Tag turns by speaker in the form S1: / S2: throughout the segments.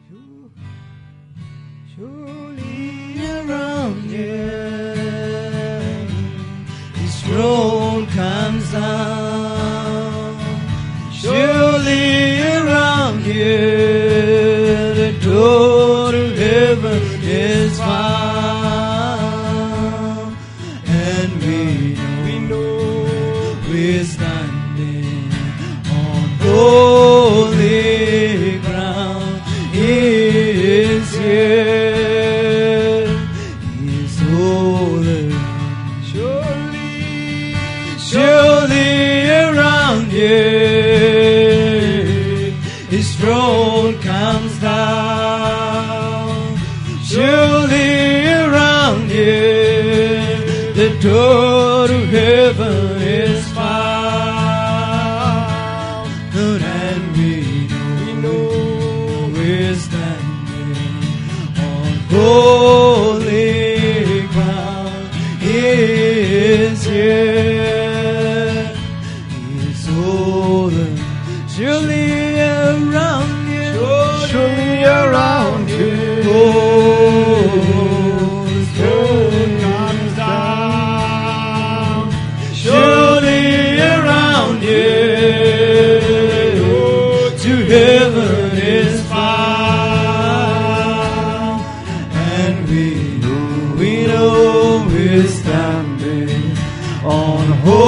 S1: Surely around here, His throne comes down. Surely around here, the door to heaven is found. And we know we're standing on holy ground. He is here. He is holy. Surely around here, His throne comes down. Surely around here, the door to heaven is found. And we know we're standing on holy ground. He is here. He's holy. Surely around here. Surely around here. Oh, His throne comes down. Surely around here, to heaven is found. And we know we're standing on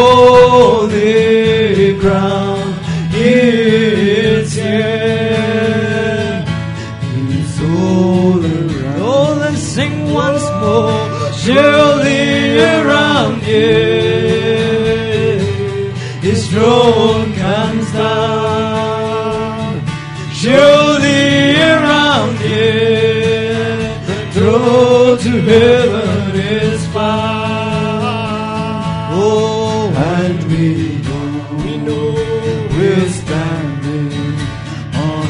S1: holy ground. He is here. He's all around. Oh, let's sing once more. Surely around here, His throne comes down. Surely around here, the road to heaven is found. Oh, and we know we're standing on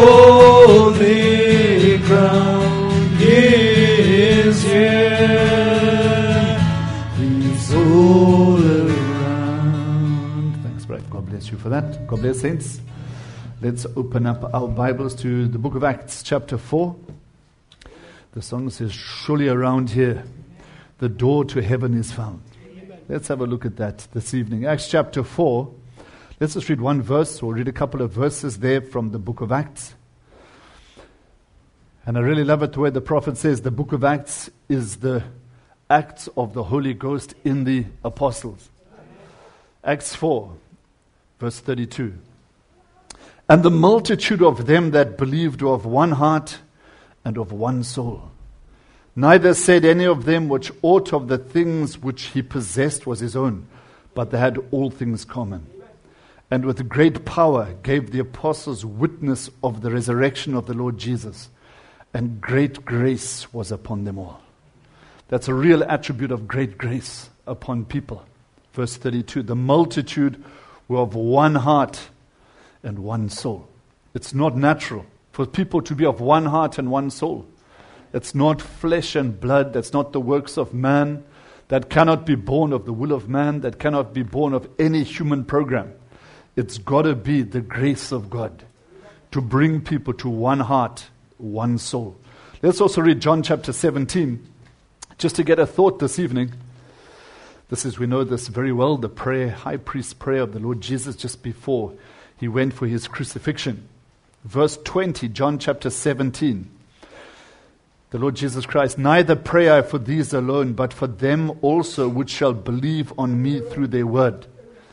S1: holy ground. He is here. He's all around.
S2: Thanks, Brad. God bless you for that. God bless, saints. Let's open up our Bibles to the book of Acts, chapter 4. The song says, surely around here, the door to heaven is found. Let's have a look at that this evening. Acts chapter 4. Let's just read one verse. We'll read a couple of verses there from the book of Acts. And I really love it the way the prophet says the book of Acts is the acts of the Holy Ghost in the apostles. Acts 4, verse 32. And the multitude of them that believed were of one heart and of one soul. Neither said any of them which aught of the things which he possessed was his own, but they had all things common. And with great power gave the apostles witness of the resurrection of the Lord Jesus, and great grace was upon them all. That's a real attribute of great grace upon people. Verse 32, the multitude were of one heart and one soul. It's not natural for people to be of one heart and one soul. It's not flesh and blood. That's not the works of man. That cannot be born of the will of man. That cannot be born of any human program. It's got to be the grace of God to bring people to one heart, one soul. Let's also read John chapter 17, just to get a thought this evening. This is, we know this very well, the prayer, high priest prayer of the Lord Jesus just before he went for his crucifixion. Verse 20, John chapter 17. The Lord Jesus Christ, neither pray I for these alone, but for them also which shall believe on me through their word.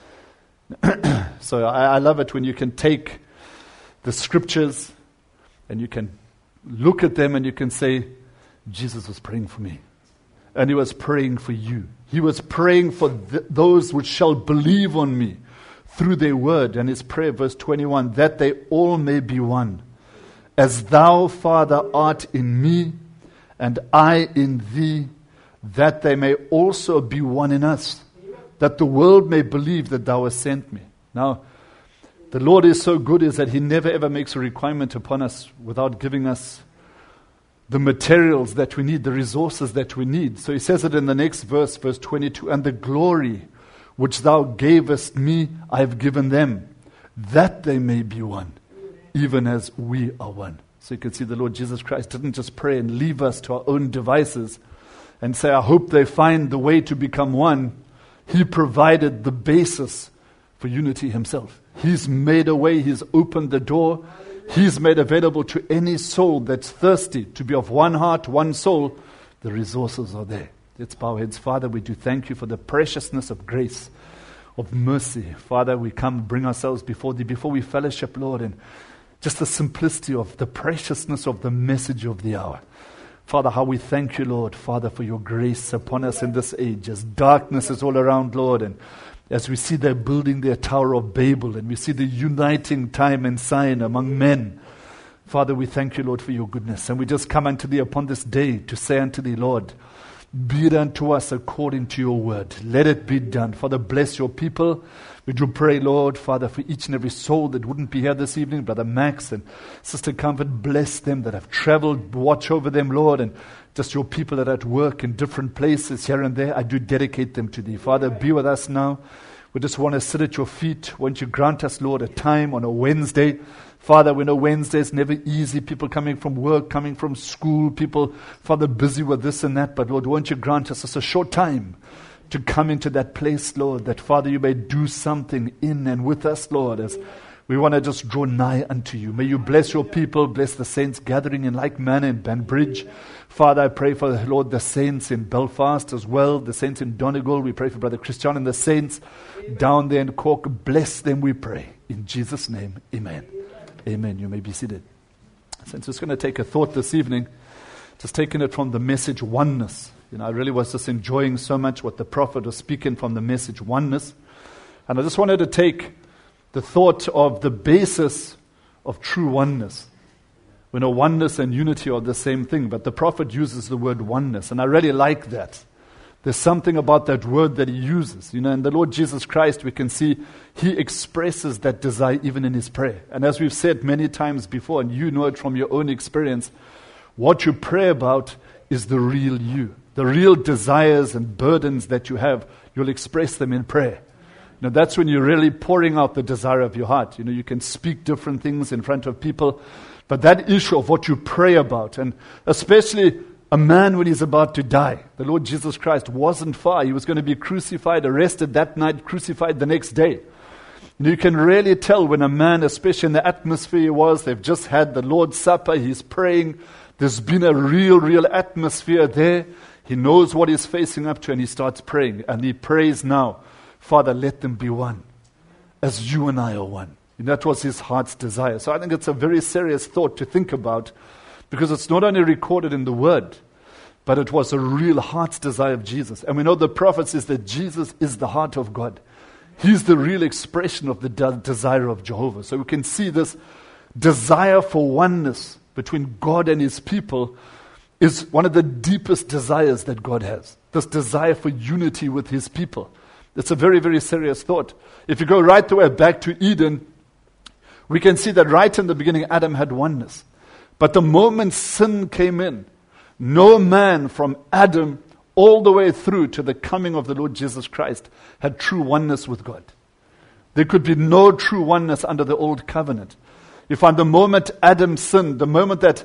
S2: So I love it when you can take the scriptures and you can look at them and you can say, Jesus was praying for me. And he was praying for you. He was praying for those which shall believe on me through their word. And his prayer, verse 21, that they all may be one. As thou, Father, art in me, and I in thee, that they may also be one in us, that the world may believe that thou hast sent me. Now, the Lord is so good is that he never ever makes a requirement upon us without giving us the materials that we need, the resources that we need. So he says it in the next verse, verse 22, and the glory which thou gavest me, I have given them, that they may be one, even as we are one. So you can see the Lord Jesus Christ didn't just pray and leave us to our own devices and say, I hope they find the way to become one. He provided the basis for unity himself. He's made a way. He's opened the door. He's made available to any soul that's thirsty to be of one heart, one soul. The resources are there. Let's bow our heads. Father, we do thank you for the preciousness of grace, of mercy. Father, we come bring ourselves before thee, before we fellowship, Lord, and just the simplicity of the preciousness of the message of the hour. Father, how we thank you, Lord, Father, for your grace upon us in this age. As darkness is all around, Lord, and as we see them building their Tower of Babel, and we see the uniting time and sign among men, Father, we thank you, Lord, for your goodness. And we just come unto thee upon this day to say unto thee, Lord, be it unto us according to your word. Let it be done. Father, bless your people. We do pray, Lord, Father, for each and every soul that wouldn't be here this evening. Brother Max and Sister Comfort, bless them that have traveled. Watch over them, Lord, and just your people that are at work in different places here and there. I do dedicate them to thee. Father, be with us now. We just want to sit at your feet. Won't you grant us, Lord, a time on a Wednesday? Father, we know Wednesday is never easy. People coming from work, coming from school, people, Father, busy with this and that. But Lord, won't you grant us just a short time to come into that place, Lord, that Father, you may do something in and with us, Lord, as we want to just draw nigh unto you. May you bless your people, bless the saints gathering in like manner in Banbridge. Father, I pray for, Lord, the saints in Belfast as well, the saints in Donegal. We pray for Brother Christian and the saints down there in Cork. Bless them, we pray. In Jesus' name, amen. Amen. You may be seated. So I'm just going to take a thought this evening, just taking it from the message oneness. You know, I really was just enjoying so much what the prophet was speaking from the message oneness. And I just wanted to take the thought of the basis of true oneness. We know oneness and unity are the same thing, but the prophet uses the word oneness, and I really like that. There's something about that word that he uses. You know, in the Lord Jesus Christ, we can see he expresses that desire even in his prayer. And as we've said many times before, and you know it from your own experience, what you pray about is the real you. The real desires and burdens that you have, you'll express them in prayer. Now that's when you're really pouring out the desire of your heart. You know, you can speak different things in front of people, but that issue of what you pray about, and especially a man when he's about to die. The Lord Jesus Christ wasn't far. He was going to be crucified, arrested that night, crucified the next day. And you can really tell when a man, especially in the atmosphere he was, they've just had the Lord's Supper, he's praying. There's been a real atmosphere there. He knows what he's facing up to, and he starts praying. And he prays now, Father, let them be one, as you and I are one. And that was his heart's desire. So I think it's a very serious thought to think about, because it's not only recorded in the Word, but it was a real heart's desire of Jesus. And we know the prophet says that Jesus is the heart of God. He's the real expression of the desire of Jehovah. So we can see this desire for oneness between God and his people is one of the deepest desires that God has. This desire for unity with his people. It's a very serious thought. If you go right the way back to Eden, we can see that right in the beginning, Adam had oneness. But the moment sin came in, no man from Adam all the way through to the coming of the Lord Jesus Christ had true oneness with God. There could be no true oneness under the old covenant. You find the moment Adam sinned, the moment that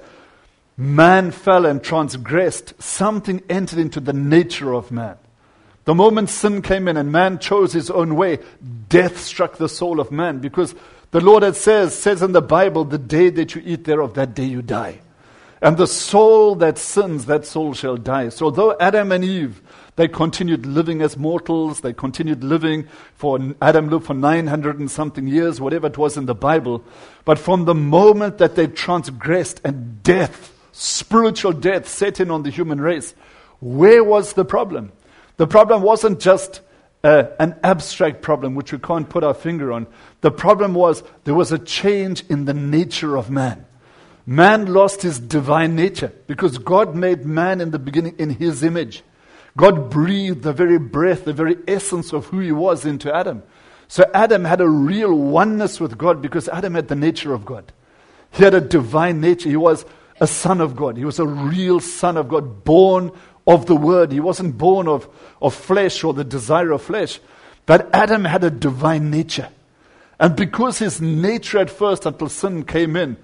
S2: man fell and transgressed, something entered into the nature of man. The moment sin came in and man chose his own way, death struck the soul of man, because the Lord says in the Bible, the day that you eat thereof, that day you die. And the soul that sins, that soul shall die. So though Adam and Eve, they continued living as mortals, they continued living Adam lived for 900 and something years, whatever it was in the Bible. But from the moment that they transgressed and death, spiritual death set in on the human race, where was the problem? The problem wasn't just an abstract problem which we can't put our finger on. The problem was there was a change in the nature of man. Man lost his divine nature because God made man in the beginning in his image. God breathed the very breath, the very essence of who he was into Adam. So Adam had a real oneness with God because Adam had the nature of God. He had a divine nature. He was a son of God. He was a real son of God, born of the Word. He wasn't born of flesh or the desire of flesh. But Adam had a divine nature. And because his nature at first, until sin came in,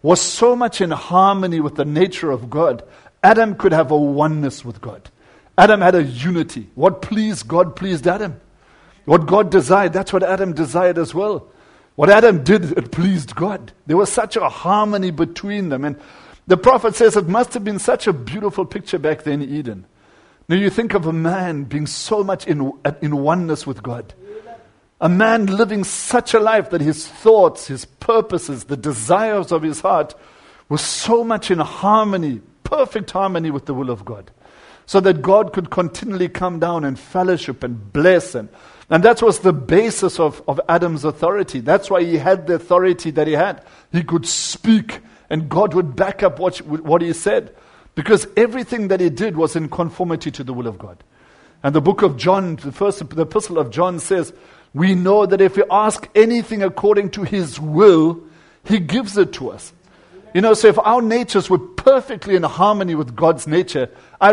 S2: was so much in harmony with the nature of God, Adam could have a oneness with God. Adam had a unity. What pleased God pleased Adam. What God desired, that's what Adam desired as well. What Adam did, it pleased God. There was such a harmony between them. And the prophet says it must have been such a beautiful picture back then in Eden. Now you think of a man being so much in oneness with God. A man living such a life that his thoughts, his purposes, the desires of his heart were so much in harmony, perfect harmony with the will of God. So that God could continually come down and fellowship and bless. And that was the basis of Adam's authority. That's why he had the authority that he had. He could speak and God would back up what he said. Because everything that he did was in conformity to the will of God. And the book of John, the epistle of John says, we know that if we ask anything according to his will, he gives it to us. You know, so if our natures were perfectly in harmony with God's nature,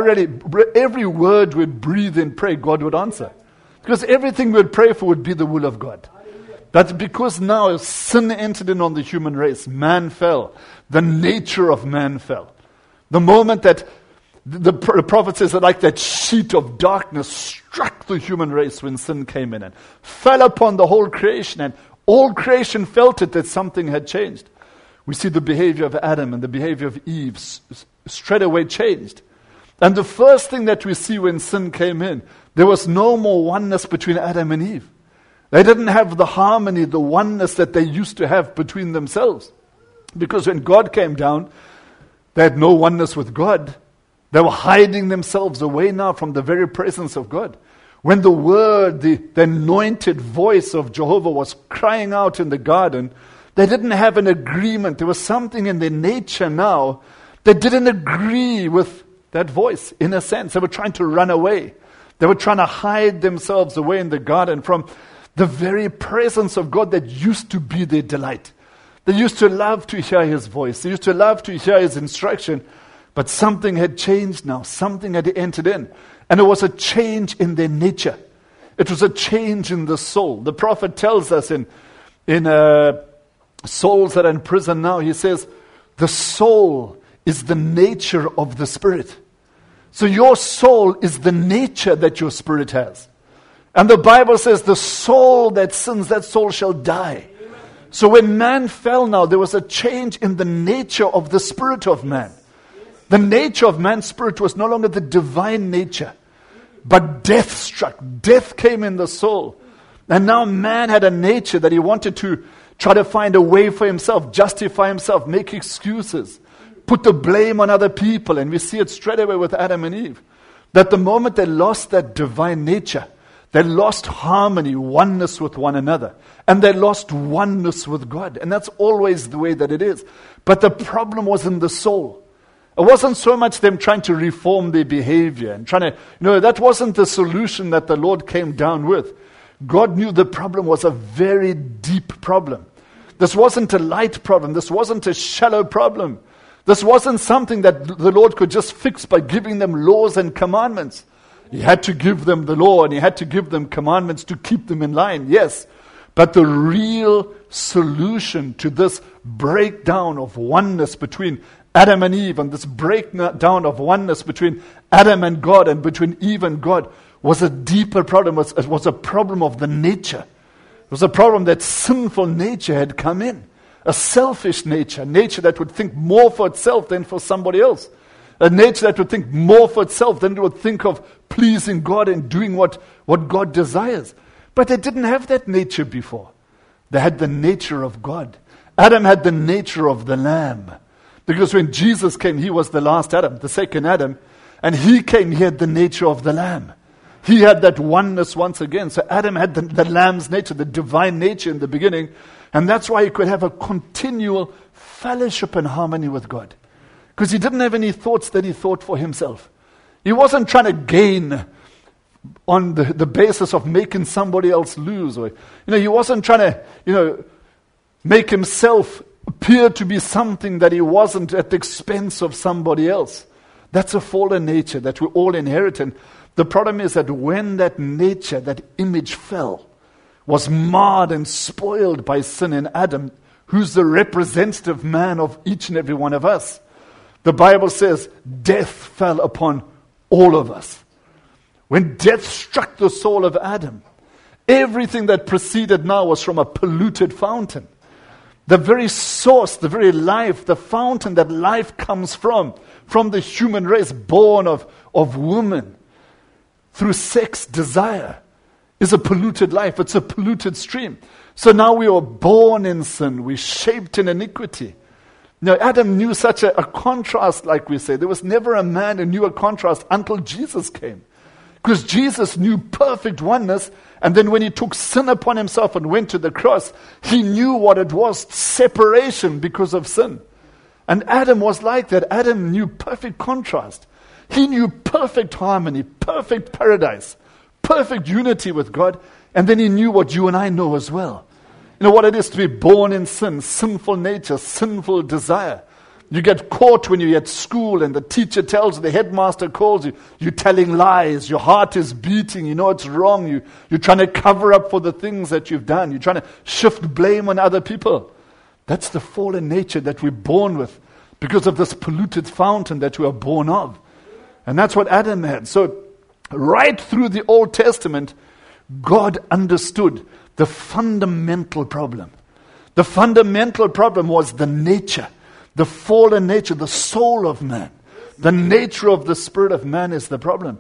S2: every word we'd breathe and pray, God would answer. Because everything we'd pray for would be the will of God. But because now sin entered in on the human race, man fell. The nature of man fell. The moment that the prophet says that like that sheet of darkness struck the human race when sin came in and fell upon the whole creation, and all creation felt it that something had changed. We see the behavior of Adam and the behavior of Eve straight away changed. And the first thing that we see when sin came in, there was no more oneness between Adam and Eve. They didn't have the harmony, the oneness that they used to have between themselves. Because when God came down, they had no oneness with God. They were hiding themselves away now from the very presence of God. When the word, the anointed voice of Jehovah was crying out in the garden, they didn't have an agreement. There was something in their nature now that didn't agree with that voice, in a sense. They were trying to run away. They were trying to hide themselves away in the garden from the very presence of God that used to be their delight. They used to love to hear his voice. They used to love to hear his instruction. But something had changed now. Something had entered in. And it was a change in their nature. It was a change in the soul. The prophet tells us in souls that are in prison now, he says, the soul is the nature of the spirit. So your soul is the nature that your spirit has. And the Bible says the soul that sins, that soul shall die. So when man fell now, there was a change in the nature of the spirit of man. The nature of man's spirit was no longer the divine nature, but death struck. Death came in the soul. And now man had a nature that he wanted to try to find a way for himself, justify himself, make excuses, put the blame on other people. And we see it straight away with Adam and Eve. That the moment they lost that divine nature, they lost harmony, oneness with one another. And they lost oneness with God. And that's always the way that it is. But the problem was in the soul. It wasn't so much them trying to reform their behavior and trying to, that wasn't the solution that the Lord came down with. God knew the problem was a very deep problem. This wasn't a light problem. This wasn't a shallow problem. This wasn't something that the Lord could just fix by giving them laws and commandments. He had to give them the law and he had to give them commandments to keep them in line, yes. But the real solution to this breakdown of oneness between Adam and Eve, and this breakdown of oneness between Adam and God and between Eve and God was a deeper problem. It was a problem of the nature. It was a problem that sinful nature had come in. A selfish nature that would think more for itself than for somebody else. A nature that would think more for itself than it would think of pleasing God and doing what God desires. But they didn't have that nature before. They had the nature of God. Adam had the nature of the Lamb. Because when Jesus came, he was the last Adam, the second Adam. And he came, he had the nature of the Lamb. He had that oneness once again. So Adam had the Lamb's nature, the divine nature in the beginning. And that's why he could have a continual fellowship and harmony with God. Because he didn't have any thoughts that he thought for himself. He wasn't trying to gain on the basis of making somebody else lose. Or, he wasn't trying to, make himself appear to be something that he wasn't at the expense of somebody else. That's a fallen nature that we all inherit. And the problem is that when that nature, that image fell, was marred and spoiled by sin in Adam, who's the representative man of each and every one of us. The Bible says death fell upon all of us. When death struck the soul of Adam, everything that proceeded now was from a polluted fountain. The very source, the very life, the fountain that life comes from the human race born of woman through sex desire, is a polluted life. It's a polluted stream. So now we are born in sin. We're shaped in iniquity. Now, Adam knew such a contrast, like we say. There was never a man who knew a contrast until Jesus came. Because Jesus knew perfect oneness, and then when he took sin upon himself and went to the cross, he knew what it was, separation because of sin. And Adam was like that. Adam knew perfect contrast. He knew perfect harmony, perfect paradise, perfect unity with God, and then he knew what you and I know as well. You know what it is to be born in sin, sinful nature, sinful desire. You get caught when you're at school and the teacher tells you, the headmaster calls you, you're telling lies, your heart is beating, you know it's wrong, you're trying to cover up for the things that you've done, you're trying to shift blame on other people. That's the fallen nature that we're born with because of this polluted fountain that we are born of. And that's what Adam had. So right through the Old Testament, God understood the fundamental problem. The fundamental problem was the nature. The fallen nature, the soul of man, the nature of the spirit of man is the problem.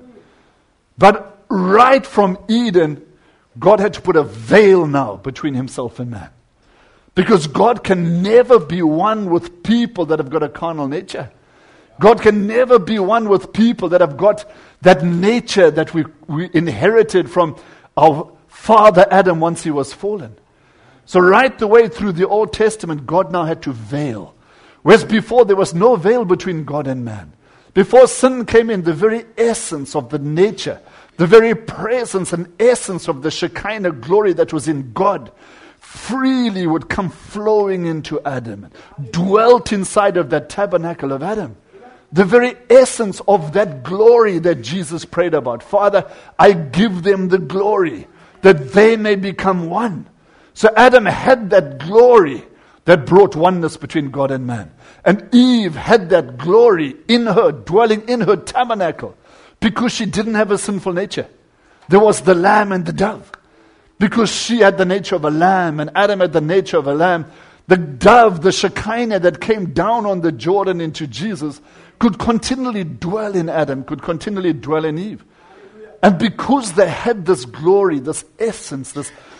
S2: But right from Eden, God had to put a veil now between himself and man. Because God can never be one with people that have got a carnal nature. God can never be one with people that have got that nature that we inherited from our father Adam once he was fallen. So right the way through the Old Testament, God now had to veil. Whereas before there was no veil between God and man. Before sin came in, the very essence of the nature, the very presence and essence of the Shekinah glory that was in God freely would come flowing into Adam, dwelt inside of that tabernacle of Adam. The very essence of that glory that Jesus prayed about. Father, I give them the glory that they may become one. So Adam had that glory that brought oneness between God and man. And Eve had that glory in her, dwelling in her tabernacle, because she didn't have a sinful nature. There was the lamb and the dove. Because she had the nature of a lamb and Adam had the nature of a lamb, the dove, the Shekinah that came down on the Jordan into Jesus, could continually dwell in Adam, could continually dwell in Eve. And because they had this glory, this essence,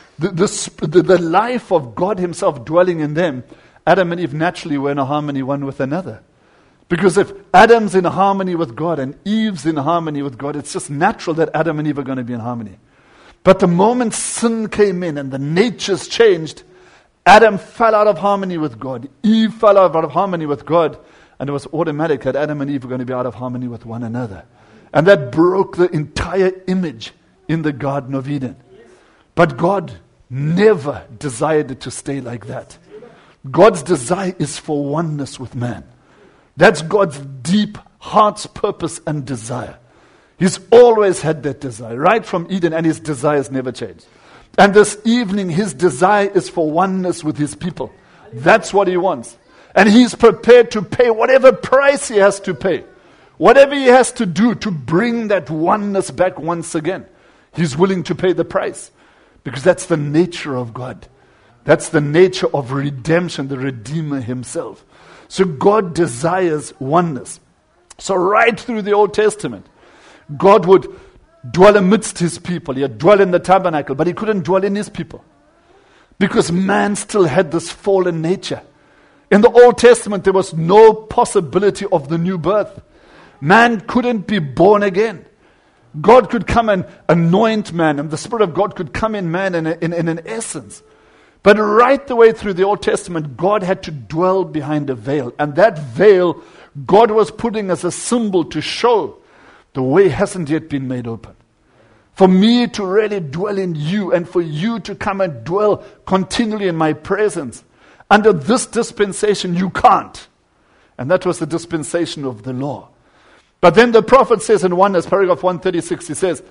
S2: the life of God himself dwelling in them, Adam and Eve naturally were in a harmony one with another. Because if Adam's in harmony with God and Eve's in harmony with God, it's just natural that Adam and Eve are going to be in harmony. But the moment sin came in and the natures changed, Adam fell out of harmony with God. Eve fell out of harmony with God. And it was automatic that Adam and Eve were going to be out of harmony with one another. And that broke the entire image in the Garden of Eden. But God never desired it to stay like that. God's desire is for oneness with man. That's God's deep heart's purpose and desire. He's always had that desire, right from Eden, and his desires never changed. And this evening, his desire is for oneness with his people. That's what he wants. And he's prepared to pay whatever price he has to pay. Whatever he has to do to bring that oneness back once again. He's willing to pay the price. Because that's the nature of God. That's the nature of redemption, the Redeemer himself. So God desires oneness. So right through the Old Testament, God would dwell amidst his people. He'd dwell in the tabernacle, but he couldn't dwell in his people. Because man still had this fallen nature. In the Old Testament, there was no possibility of the new birth. Man couldn't be born again. God could come and anoint man, and the Spirit of God could come in man in an essence. But right the way through the Old Testament, God had to dwell behind a veil. And that veil, God was putting as a symbol to show the way hasn't yet been made open. For me to really dwell in you, and for you to come and dwell continually in my presence. Under this dispensation, you can't. And that was the dispensation of the law. But then the prophet says in paragraph 136, he says,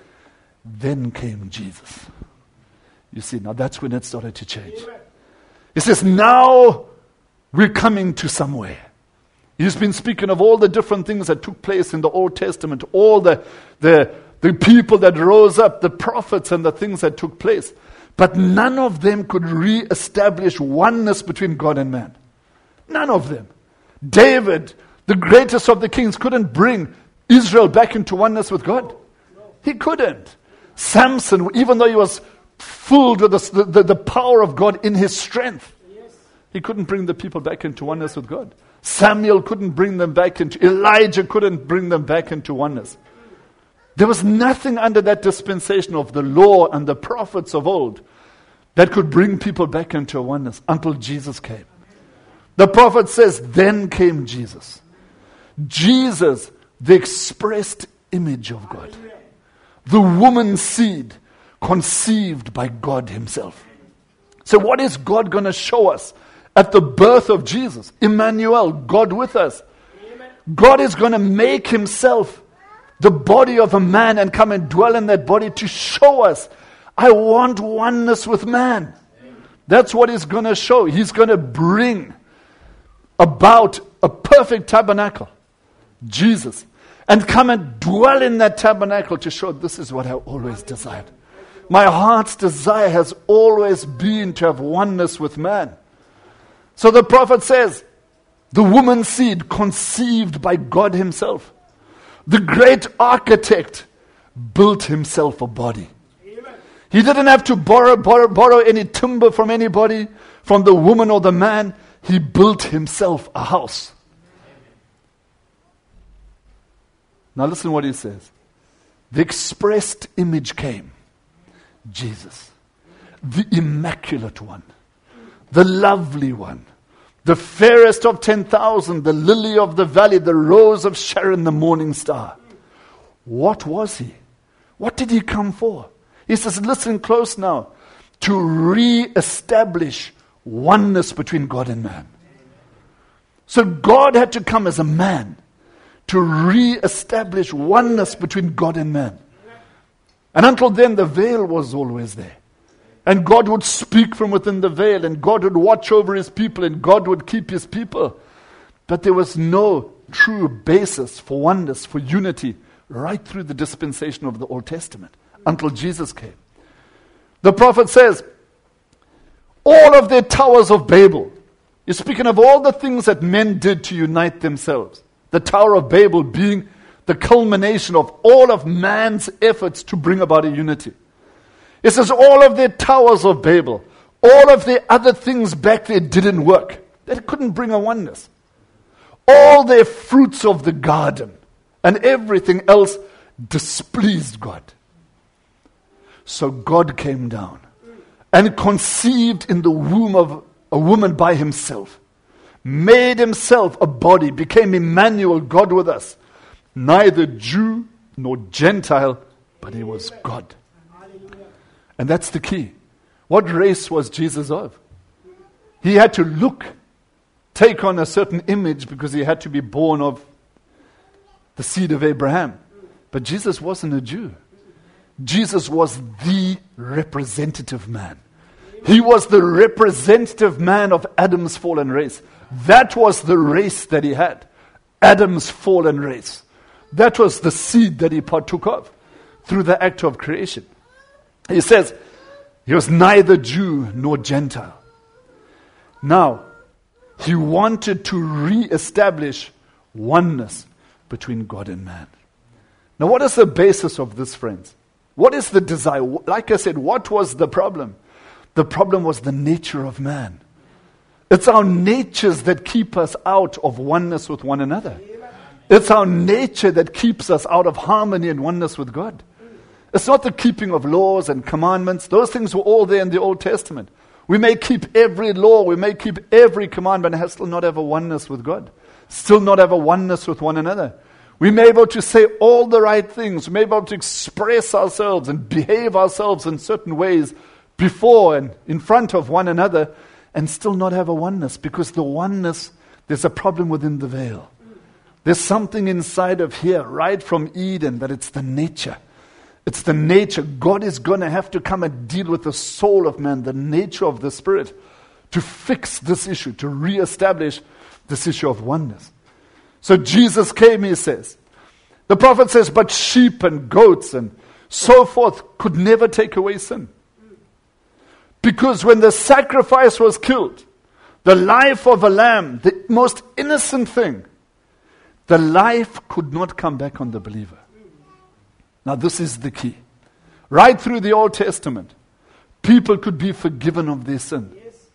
S2: then came Jesus. You see, now that's when it started to change. He says, now we're coming to somewhere. He's been speaking of all the different things that took place in the Old Testament, all the people that rose up, the prophets and the things that took place. But none of them could re-establish oneness between God and man. None of them. David, the greatest of the kings, couldn't bring Israel back into oneness with God. He couldn't. Samson, even though he was filled with the power of God in his strength, he couldn't bring the people back into oneness with God. Samuel couldn't bring them back into, Elijah couldn't bring them back into oneness. There was nothing under that dispensation of the law and the prophets of old that could bring people back into a oneness until Jesus came. The prophet says, then came Jesus. Jesus, the expressed image of God. The woman's seed conceived by God himself. So what is God going to show us at the birth of Jesus? Emmanuel, God with us. God is going to make himself the body of a man and come and dwell in that body to show us, I want oneness with man. That's what he's going to show. He's going to bring about a perfect tabernacle, Jesus, and come and dwell in that tabernacle to show this is what I always desired. My heart's desire has always been to have oneness with man. So the prophet says, the woman's seed conceived by God himself. The great architect built himself a body. He didn't have to borrow any timber from anybody, from the woman or the man. He built himself a house. Now listen what he says. The expressed image came. Jesus. The immaculate one. The lovely one. The fairest of 10,000. The lily of the valley. The rose of Sharon. The morning star. What was he? What did he come for? He says, listen close now. To re-establish oneness between God and man. So God had to come as a man to re-establish oneness between God and man. And until then, the veil was always there. And God would speak from within the veil, and God would watch over his people, and God would keep his people. But there was no true basis for oneness, for unity, right through the dispensation of the Old Testament, until Jesus came. The prophet says, all of their towers of Babel. You're speaking of all the things that men did to unite themselves. The Tower of Babel being the culmination of all of man's efforts to bring about a unity. It says all of their towers of Babel, all of their other things back there didn't work. They couldn't bring a oneness. All their fruits of the garden and everything else displeased God. So God came down and conceived in the womb of a woman by himself, made himself a body, became Emmanuel, God with us. Neither Jew nor Gentile, but he was God. And that's the key. What race was Jesus of? He had to take on a certain image because he had to be born of the seed of Abraham. But Jesus wasn't a Jew. Jesus was the representative man. He was the representative man of Adam's fallen race. That was the race that he had. Adam's fallen race. That was the seed that he partook of through the act of creation. He says, he was neither Jew nor Gentile. Now, he wanted to re-establish oneness between God and man. Now, what is the basis of this, friends? What is the desire? Like I said, what was the problem? The problem was the nature of man. It's our natures that keep us out of oneness with one another. It's our nature that keeps us out of harmony and oneness with God. It's not the keeping of laws and commandments. Those things were all there in the Old Testament. We may keep every law, we may keep every commandment, and still not have a oneness with God. Still not have a oneness with one another. We may be able to say all the right things. We may be able to express ourselves and behave ourselves in certain ways before and in front of one another, and still not have a oneness, because the oneness, there's a problem within the veil. There's something inside of here, right from Eden, that it's the nature. It's the nature. God is going to have to come and deal with the soul of man, the nature of the spirit, to fix this issue, to reestablish this issue of oneness. So Jesus came, he says. The prophet says, but sheep and goats and so forth could never take away sin. Because when the sacrifice was killed, the life of a lamb, the most innocent thing, the life could not come back on the believer. Now this is the key. Right through the Old Testament, people could be forgiven of their sin.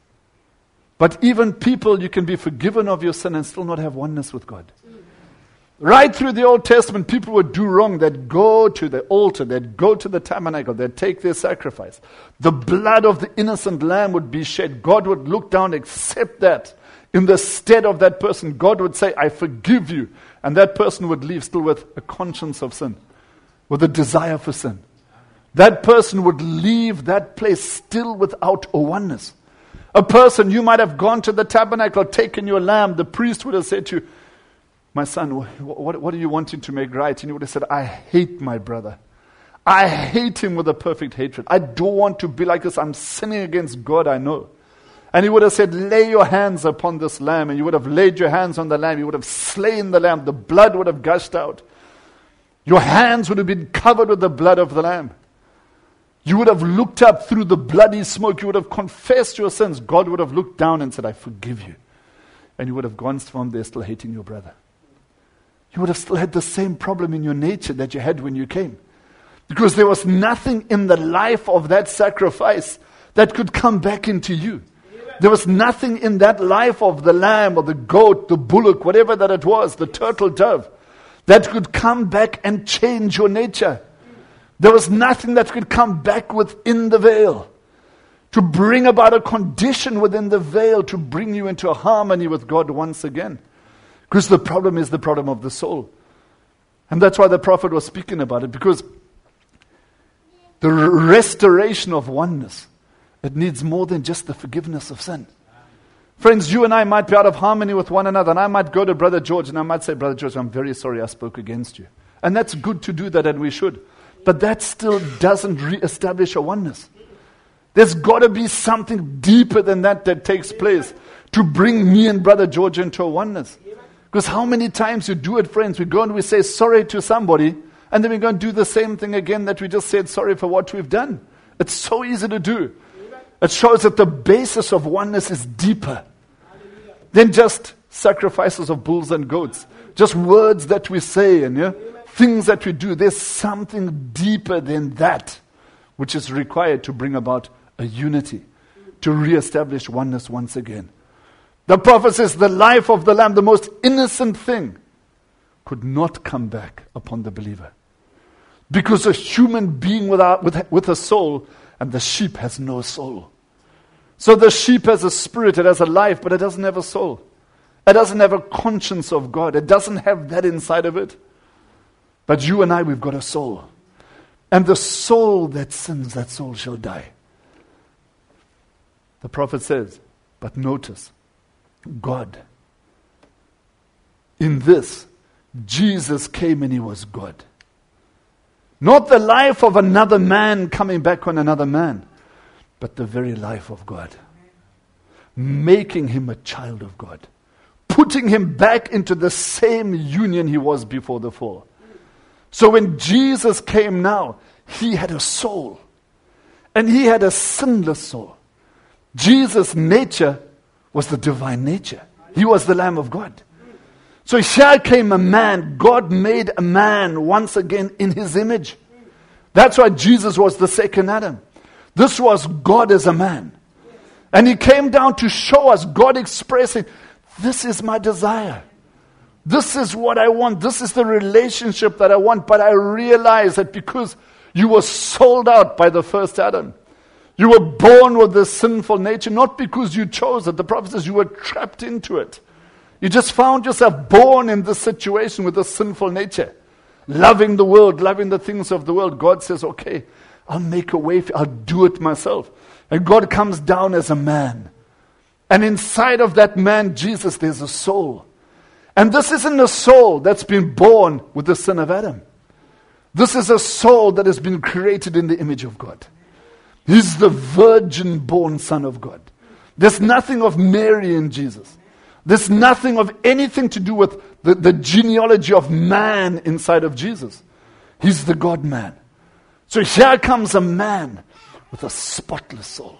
S2: But even people, you can be forgiven of your sin and still not have oneness with God. Right through the Old Testament, people would do wrong. They'd go to the altar, they'd go to the tabernacle, they'd take their sacrifice. The blood of the innocent lamb would be shed. God would look down, accept that. In the stead of that person, God would say, I forgive you. And that person would leave still with a conscience of sin, with a desire for sin. That person would leave that place still without a oneness. A person, you might have gone to the tabernacle, taken your lamb, the priest would have said to you, my son, what are you wanting to make right? And you would have said, I hate my brother. I hate him with a perfect hatred. I don't want to be like this. I'm sinning against God, I know. And he would have said, lay your hands upon this lamb. And you would have laid your hands on the lamb. You would have slain the lamb. The blood would have gushed out. Your hands would have been covered with the blood of the lamb. You would have looked up through the bloody smoke. You would have confessed your sins. God would have looked down and said, I forgive you. And you would have gone from there still hating your brother. You would have still had the same problem in your nature that you had when you came. Because there was nothing in the life of that sacrifice that could come back into you. There was nothing in that life of the lamb or the goat, the bullock, whatever that it was, the turtle dove, that could come back and change your nature. There was nothing that could come back within the veil to bring about a condition within the veil to bring you into a harmony with God once again. Because the problem is the problem of the soul. And that's why the prophet was speaking about it. Because the restoration of oneness, it needs more than just the forgiveness of sin. Friends, you and I might be out of harmony with one another. And I might go to Brother George and I might say, Brother George, I'm very sorry I spoke against you. And that's good to do that, and we should. But that still doesn't reestablish a oneness. There's got to be something deeper than that takes place to bring me and Brother George into a oneness. Because how many times you do it, friends, we go and we say sorry to somebody, and then we go and do the same thing again that we just said sorry for what we've done. It's so easy to do. It shows that the basis of oneness is deeper than just sacrifices of bulls and goats. Just words that we say and things that we do. There's something deeper than that which is required to bring about a unity, to reestablish oneness once again. The prophet says the life of the lamb, the most innocent thing, could not come back upon the believer. Because a human being with a soul, and the sheep has no soul. So the sheep has a spirit, it has a life, but it doesn't have a soul. It doesn't have a conscience of God. It doesn't have that inside of it. But you and I, we've got a soul. And the soul that sins, that soul shall die. The prophet says, but notice, God. In this, Jesus came and he was God. Not the life of another man coming back on another man, but the very life of God. Making him a child of God. Putting him back into the same union he was before the fall. So when Jesus came now, he had a soul. And he had a sinless soul. Jesus' nature was the divine nature. He was the Lamb of God. So here came a man. God made a man once again in his image. That's why Jesus was the second Adam. This was God as a man. And he came down to show us, God expressing, this is my desire. This is what I want. This is the relationship that I want. But I realize that because you were sold out by the first Adam, you were born with this sinful nature, not because you chose it. The prophet says you were trapped into it. You just found yourself born in this situation with a sinful nature. Loving the world, loving the things of the world. God says, okay, I'll make a way, I'll do it myself. And God comes down as a man. And inside of that man, Jesus, there's a soul. And this isn't a soul that's been born with the sin of Adam. This is a soul that has been created in the image of God. He's the virgin-born Son of God. There's nothing of Mary in Jesus. There's nothing of anything to do with the genealogy of man inside of Jesus. He's the God-man. So here comes a man with a spotless soul.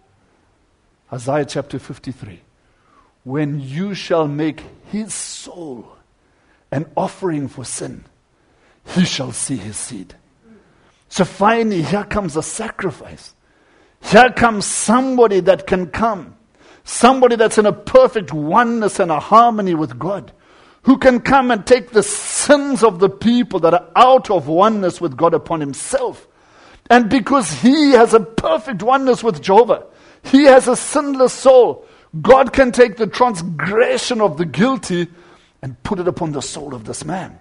S2: Isaiah chapter 53. When you shall make his soul an offering for sin, he shall see his seed. So finally, here comes a sacrifice. Here comes somebody that can come. Somebody that's in a perfect oneness and a harmony with God. Who can come and take the sins of the people that are out of oneness with God upon himself. And because he has a perfect oneness with Jehovah, he has a sinless soul, God can take the transgression of the guilty and put it upon the soul of this man.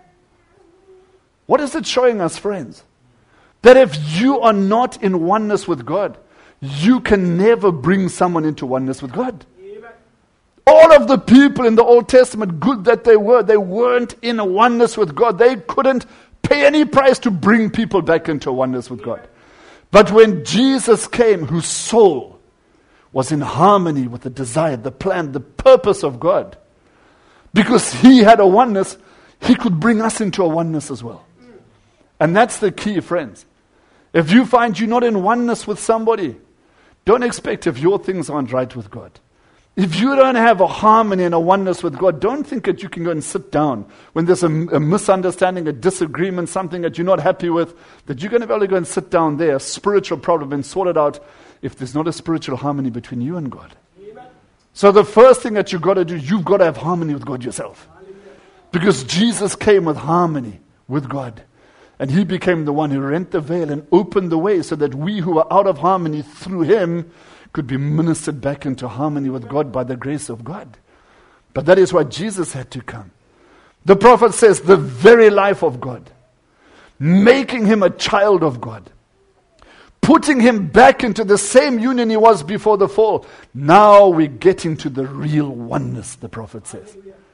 S2: What is it showing us, friends? That if you are not in oneness with God, you can never bring someone into oneness with God. All of the people in the Old Testament, good that they weren't in a oneness with God. They couldn't pay any price to bring people back into oneness with God. But when Jesus came, whose soul was in harmony with the desire, the plan, the purpose of God, because he had a oneness, he could bring us into a oneness as well. And that's the key, friends. If you find you're not in oneness with somebody, don't expect if your things aren't right with God. If you don't have a harmony and a oneness with God, don't think that you can go and sit down when there's a misunderstanding, a disagreement, something that you're not happy with, that you're going to be able to go and sit down there, a spiritual problem, and sort it out if there's not a spiritual harmony between you and God. Amen. So the first thing that you've got to do, you've got to have harmony with God yourself. Because Jesus came with harmony with God. And he became the one who rent the veil and opened the way so that we who are out of harmony through him could be ministered back into harmony with God by the grace of God. But that is why Jesus had to come. The prophet says the very life of God, making him a child of God, putting him back into the same union he was before the fall. Now we get into the real oneness, the prophet says.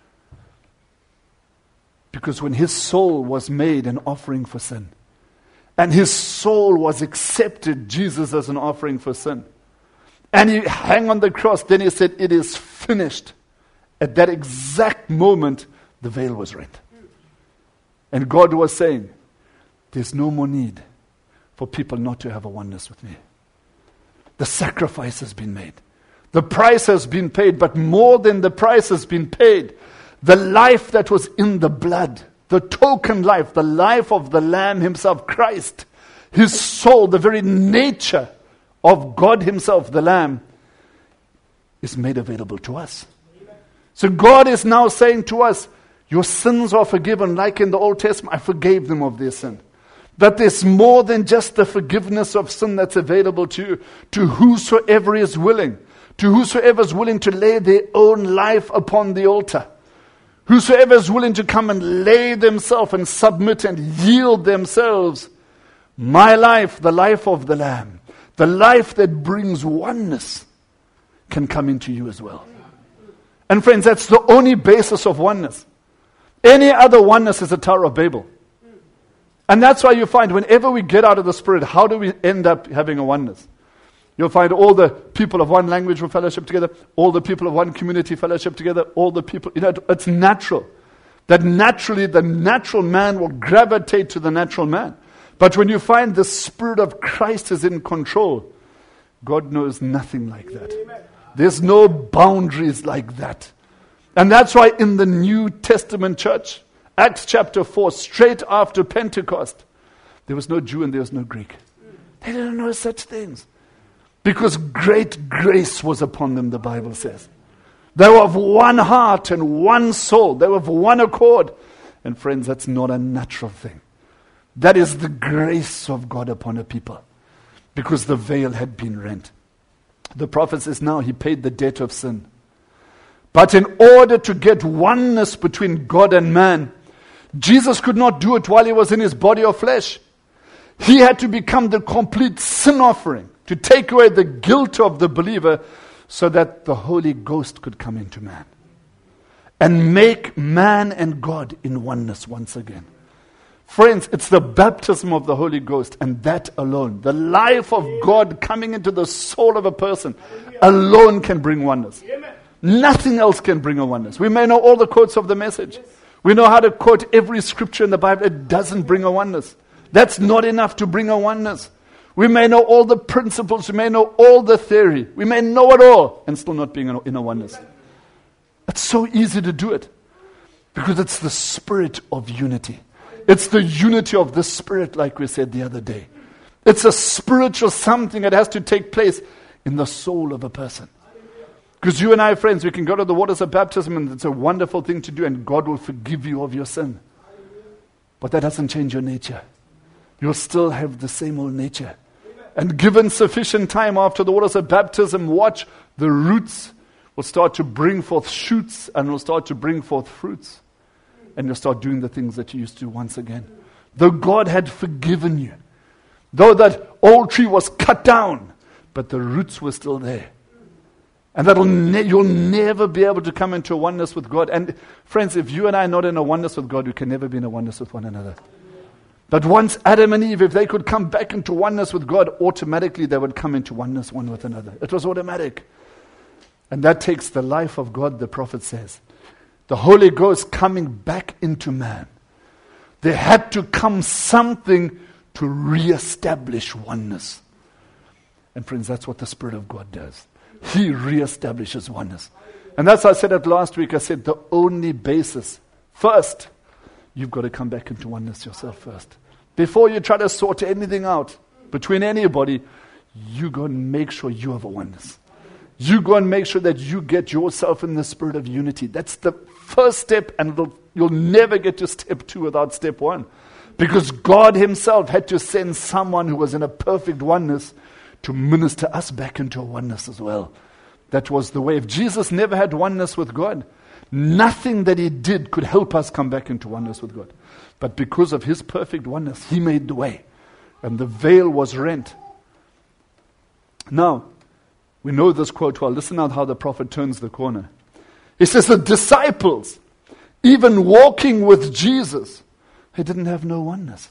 S2: Because when his soul was made an offering for sin, and his soul was accepted, Jesus, as an offering for sin, and he hung on the cross, then he said, it is finished. At that exact moment, the veil was rent. And God was saying, there's no more need for people not to have a oneness with me. The sacrifice has been made. The price has been paid, but more than the price has been paid, the life that was in the blood, the token life, the life of the Lamb himself, Christ, his soul, the very nature of God himself, the Lamb, is made available to us. Amen. So God is now saying to us, your sins are forgiven, like in the Old Testament, I forgave them of their sin. That there's more than just the forgiveness of sin that's available to you, to whosoever is willing, to whosoever is willing to lay their own life upon the altar. Whosoever is willing to come and lay themselves and submit and yield themselves. My life, the life of the Lamb, the life that brings oneness, can come into you as well. And friends, that's the only basis of oneness. Any other oneness is a Tower of Babel. And that's why you find whenever we get out of the Spirit, how do we end up having a oneness? You'll find all the people of one language will fellowship together, all the people of one community fellowship together, all the people, it's natural. That naturally the natural man will gravitate to the natural man. But when you find the Spirit of Christ is in control, God knows nothing like that. There's no boundaries like that. And that's why in the New Testament church, Acts chapter 4, straight after Pentecost, there was no Jew and there was no Greek. They didn't know such things. Because great grace was upon them, the Bible says. They were of one heart and one soul. They were of one accord. And friends, that's not a natural thing. That is the grace of God upon a people. Because the veil had been rent. The prophet says now he paid the debt of sin. But in order to get oneness between God and man, Jesus could not do it while he was in his body of flesh. He had to become the complete sin offering to take away the guilt of the believer so that the Holy Ghost could come into man and make man and God in oneness once again. Friends, it's the baptism of the Holy Ghost, and that alone, the life of God coming into the soul of a person, alone can bring oneness. Nothing else can bring a oneness. We may know all the quotes of the message. We know how to quote every scripture in the Bible. It doesn't bring a oneness. That's not enough to bring a oneness. We may know all the principles. We may know all the theory. We may know it all and still not being in a oneness. It's so easy to do it because it's the spirit of unity. It's the unity of the Spirit, like we said the other day. It's a spiritual something that has to take place in the soul of a person. Because you and I, friends, we can go to the waters of baptism and it's a wonderful thing to do and God will forgive you of your sin. But that doesn't change your nature. You'll still have the same old nature. And given sufficient time after the waters of baptism, watch, the roots will start to bring forth shoots and will start to bring forth fruits. And you'll start doing the things that you used to once again. Though God had forgiven you. Though that old tree was cut down. But the roots were still there. And you'll never be able to come into a oneness with God. And friends, if you and I are not in a oneness with God, we can never be in a oneness with one another. But once Adam and Eve, if they could come back into oneness with God, automatically they would come into oneness one with another. It was automatic. And that takes the life of God, the prophet says. The Holy Ghost coming back into man. There had to come something to reestablish oneness. And friends, that's what the Spirit of God does. He reestablishes oneness. And that's why I said it last week. I said the only basis, first, you've got to come back into oneness yourself first. Before you try to sort anything out between anybody, you go and make sure you have a oneness. You go and make sure that you get yourself in the spirit of unity. That's the first step, and you'll never get to step 2 without step 1. Because God himself had to send someone who was in a perfect oneness to minister us back into a oneness as well. That was the way. If Jesus never had oneness with God, nothing that he did could help us come back into oneness with God. But because of his perfect oneness, he made the way. And the veil was rent. Now, we know this quote well. Listen out how the prophet turns the corner. He says the disciples, even walking with Jesus, they didn't have no oneness.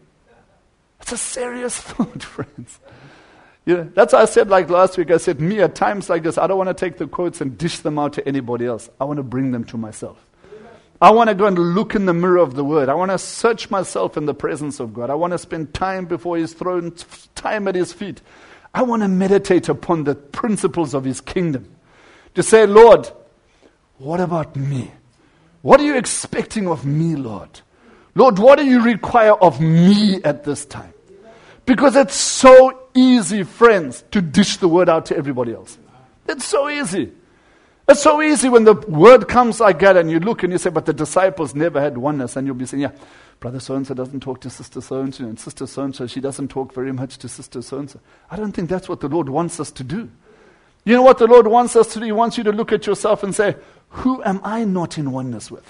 S2: It's a serious thought, friends. Yeah, that's why I said like last week, I said, me at times like this, I don't want to take the quotes and dish them out to anybody else. I want to bring them to myself. I want to go and look in the mirror of the Word. I want to search myself in the presence of God. I want to spend time before his throne, time at his feet. I want to meditate upon the principles of his kingdom. To say, Lord, what about me? What are you expecting of me, Lord? Lord, what do you require of me at this time? Because it's so easy, friends, to dish the word out to everybody else. It's so easy. It's so easy when the word comes like that and you look and you say, but the disciples never had oneness. And you'll be saying, yeah, brother so-and-so doesn't talk to sister so-and-so, and sister so-and-so, she doesn't talk very much to sister so-and-so. I don't think that's what the Lord wants us to do. You know what the Lord wants us to do? He wants you to look at yourself and say, who am I not in oneness with?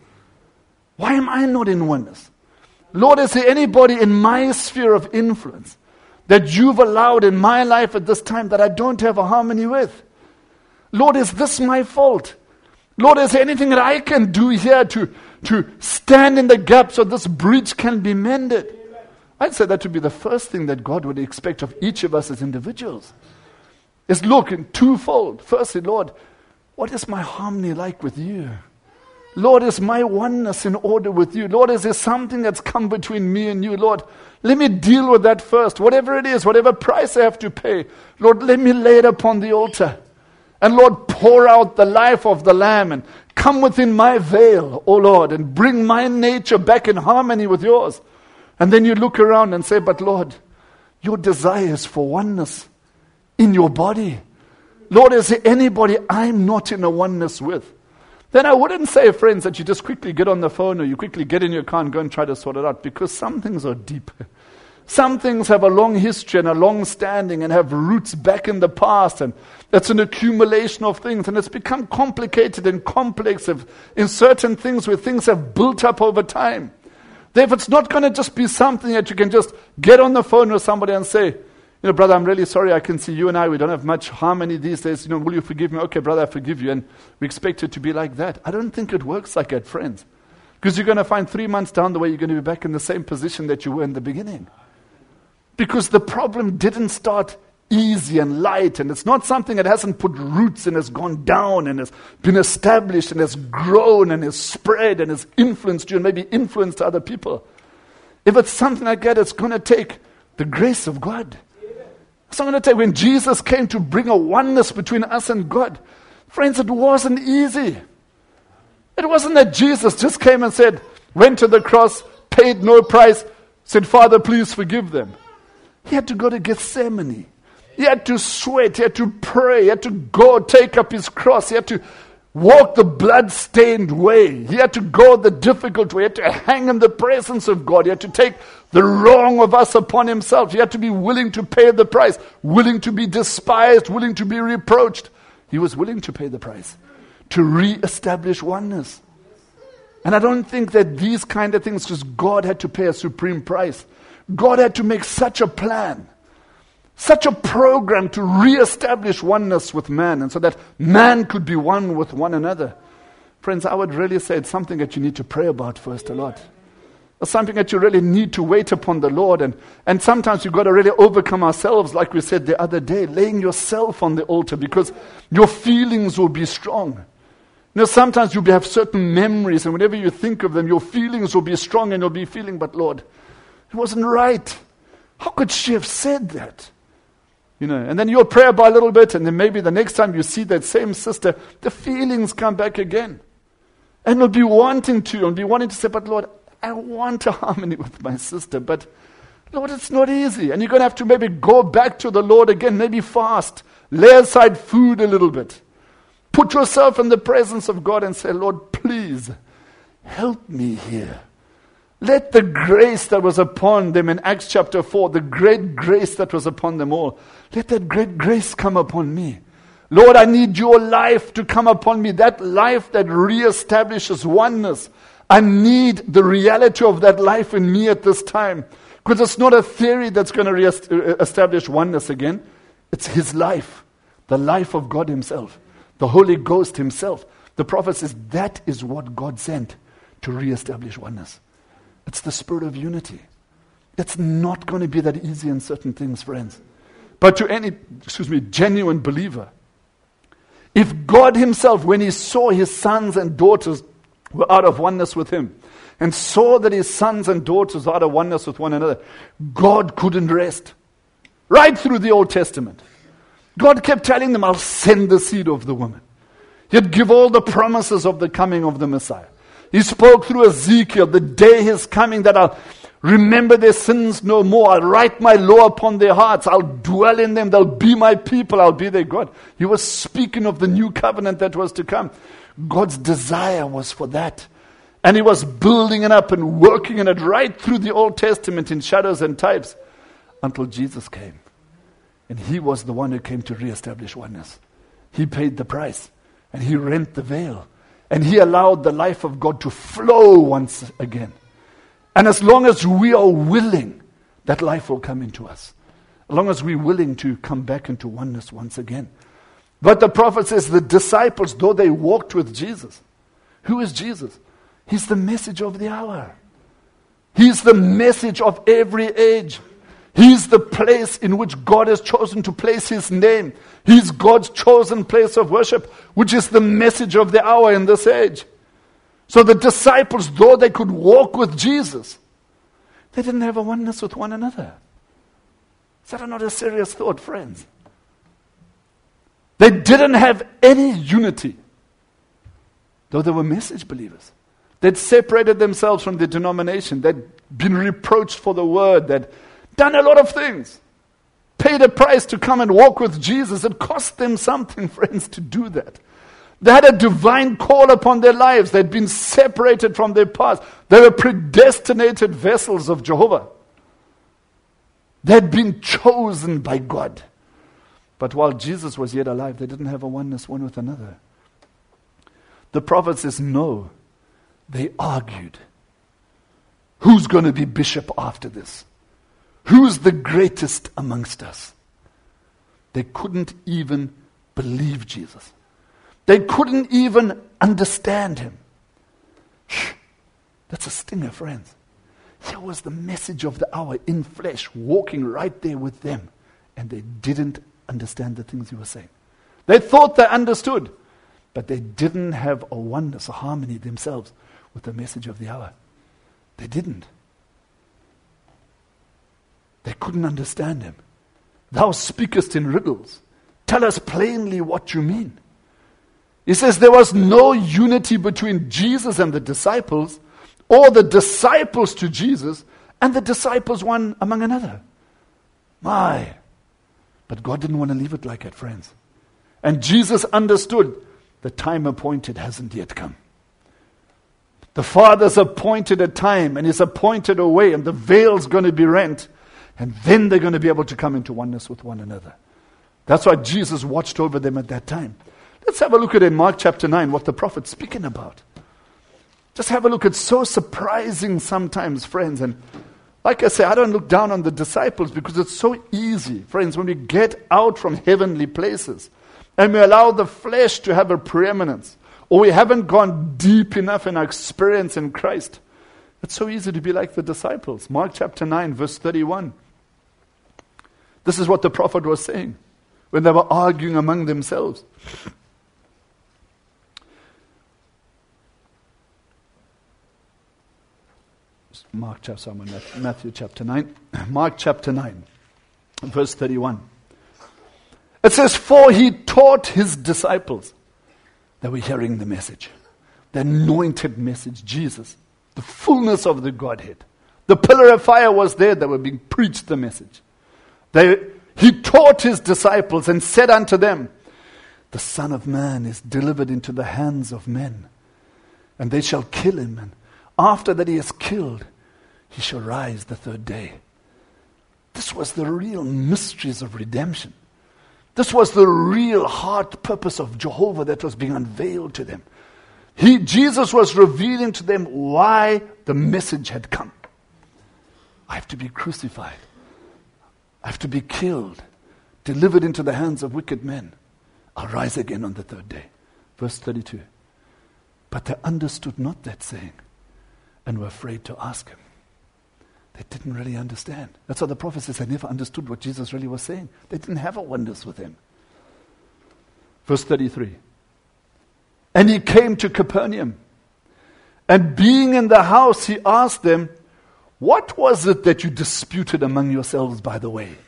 S2: Why am I not in oneness? Lord, is there anybody in my sphere of influence that you've allowed in my life at this time that I don't have a harmony with? Lord, is this my fault? Lord, is there anything that I can do here to stand in the gap so this breach can be mended? I'd say that would be the first thing that God would expect of each of us as individuals. Is look in twofold. Firstly, Lord, what is my harmony like with you? Lord, is my oneness in order with you? Lord, is there something that's come between me and you? Lord, let me deal with that first. Whatever it is, whatever price I have to pay, Lord, let me lay it upon the altar. And Lord, pour out the life of the Lamb and come within my veil, O Lord, and bring my nature back in harmony with yours. And then you look around and say, but Lord, your desire is for oneness in your body. Lord, is there anybody I'm not in a oneness with? Then I wouldn't say, friends, that you just quickly get on the phone or you quickly get in your car and go and try to sort it out, because some things are deep. Some things have a long history and a long standing and have roots back in the past, and that's an accumulation of things, and it's become complicated and complex in certain things where things have built up over time. Therefore, it's not going to just be something that you can just get on the phone with somebody and say, you know, brother, I'm really sorry. I can see you and I, we don't have much harmony these days. You know, will you forgive me? Okay, brother, I forgive you. And we expect it to be like that. I don't think it works like that, friends. Because you're going to find 3 months down the way, you're going to be back in the same position that you were in the beginning. Because the problem didn't start easy and light, and it's not something that hasn't put roots and has gone down and has been established and has grown and has spread and has influenced you and maybe influenced other people. If it's something like that, it's going to take the grace of God. It's not going to take, when Jesus came to bring a oneness between us and God, friends, it wasn't easy. It wasn't that Jesus just came and said, went to the cross, paid no price, said, Father, please forgive them. He had to go to Gethsemane. He had to sweat. He had to pray. He had to go take up his cross. He had to walk the blood-stained way. He had to go the difficult way. He had to hang in the presence of God. He had to take the wrong of us upon himself. He had to be willing to pay the price, willing to be despised, willing to be reproached. He was willing to pay the price to re-establish oneness. And I don't think that these kind of things, because God had to pay a supreme price. God had to make such a plan, such a program to re-establish oneness with man, and so that man could be one with one another. Friends, I would really say it's something that you need to pray about first a lot. It's something that you really need to wait upon the Lord. And sometimes you've got to really overcome ourselves, like we said the other day, laying yourself on the altar, because your feelings will be strong. You know, sometimes you'll have certain memories, and whenever you think of them, your feelings will be strong, and you'll be feeling, but Lord, it wasn't right. How could she have said that? You know, and then you'll pray about a little bit, and then maybe the next time you see that same sister, the feelings come back again. And you'll be wanting to say, but Lord, I want a harmony with my sister, but Lord, it's not easy. And you're going to have to maybe go back to the Lord again, maybe fast, lay aside food a little bit. Put yourself in the presence of God and say, Lord, please help me here. Let the grace that was upon them in Acts chapter 4, the great grace that was upon them all, let that great grace come upon me. Lord, I need your life to come upon me, that life that reestablishes oneness. I need the reality of that life in me at this time. Because it's not a theory that's going to reestablish oneness again. It's his life, the life of God himself, the Holy Ghost himself. The prophet says that is what God sent to reestablish oneness. It's the spirit of unity. It's not going to be that easy in certain things, friends. But to any, genuine believer, if God himself, when he saw his sons and daughters were out of oneness with him, and saw that his sons and daughters were out of oneness with one another, God couldn't rest. Right through the Old Testament. God kept telling them, I'll send the seed of the woman. He'd give all the promises of the coming of the Messiah. He spoke through Ezekiel, the day is coming that I'll remember their sins no more. I'll write my law upon their hearts. I'll dwell in them. They'll be my people. I'll be their God. He was speaking of the new covenant that was to come. God's desire was for that. And he was building it up and working in it right through the Old Testament in shadows and types until Jesus came. And he was the one who came to reestablish oneness. He paid the price and he rent the veil. And he allowed the life of God to flow once again. And as long as we are willing, that life will come into us. As long as we're willing to come back into oneness once again. But the prophet says the disciples, though they walked with Jesus. Who is Jesus? He's the message of the hour. He's the message of every age. He's the place in which God has chosen to place his name. He's God's chosen place of worship, which is the message of the hour in this age. So the disciples, though they could walk with Jesus, they didn't have a oneness with one another. Is that not a serious thought, friends? They didn't have any unity, though they were message believers. They'd separated themselves from the denomination. They'd been reproached for the word. They'd done a lot of things. Paid a price to come and walk with Jesus. It cost them something, friends, to do that. They had a divine call upon their lives. They'd been separated from their past. They were predestinated vessels of Jehovah. They'd been chosen by God. But while Jesus was yet alive, they didn't have a oneness one with another. The prophet says, no. They argued. Who's going to be bishop after this? Who's the greatest amongst us? They couldn't even believe Jesus. They couldn't even understand him. That's a stinger, friends. Here was the message of the hour in flesh, walking right there with them. And they didn't understand the things he was saying. They thought they understood, but they didn't have a oneness, a harmony themselves with the message of the hour. They didn't. They couldn't understand him. Thou speakest in riddles. Tell us plainly what you mean. He says there was no unity between Jesus and the disciples, or the disciples to Jesus, and the disciples one among another. My. But God didn't want to leave it like that, friends. And Jesus understood the time appointed hasn't yet come. The Father's appointed a time, and He's appointed a way, and the veil's going to be rent, and then they're going to be able to come into oneness with one another. That's why Jesus watched over them at that time. Let's have a look at it in Mark chapter 9, what the prophet's speaking about. Just have a look. It's so surprising sometimes, friends. And like I say, I don't look down on the disciples because it's so easy, friends, when we get out from heavenly places and we allow the flesh to have a preeminence, or we haven't gone deep enough in our experience in Christ. It's so easy to be like the disciples. Mark chapter 9, verse 31. This is what the prophet was saying when they were arguing among themselves. Matthew chapter 9. Mark chapter 9, verse 31. It says, for he taught his disciples. They were hearing the message. The anointed message, Jesus. The fullness of the Godhead. The pillar of fire was there. They were being preached the message. He taught his disciples and said unto them, the Son of Man is delivered into the hands of men, and they shall kill him, and after that he is killed, he shall rise the third day. This was the real mysteries of redemption. This was the real heart purpose of Jehovah that was being unveiled to them. Jesus was revealing to them why the message had come. I have to be crucified. I have to be killed, delivered into the hands of wicked men. I'll rise again on the third day. Verse 32. But they understood not that saying, and were afraid to ask him. They didn't really understand. That's why the prophet says they never understood what Jesus really was saying. They didn't have a oneness with him. Verse 33. And he came to Capernaum, and being in the house, he asked them, what was it that you disputed among yourselves by the way?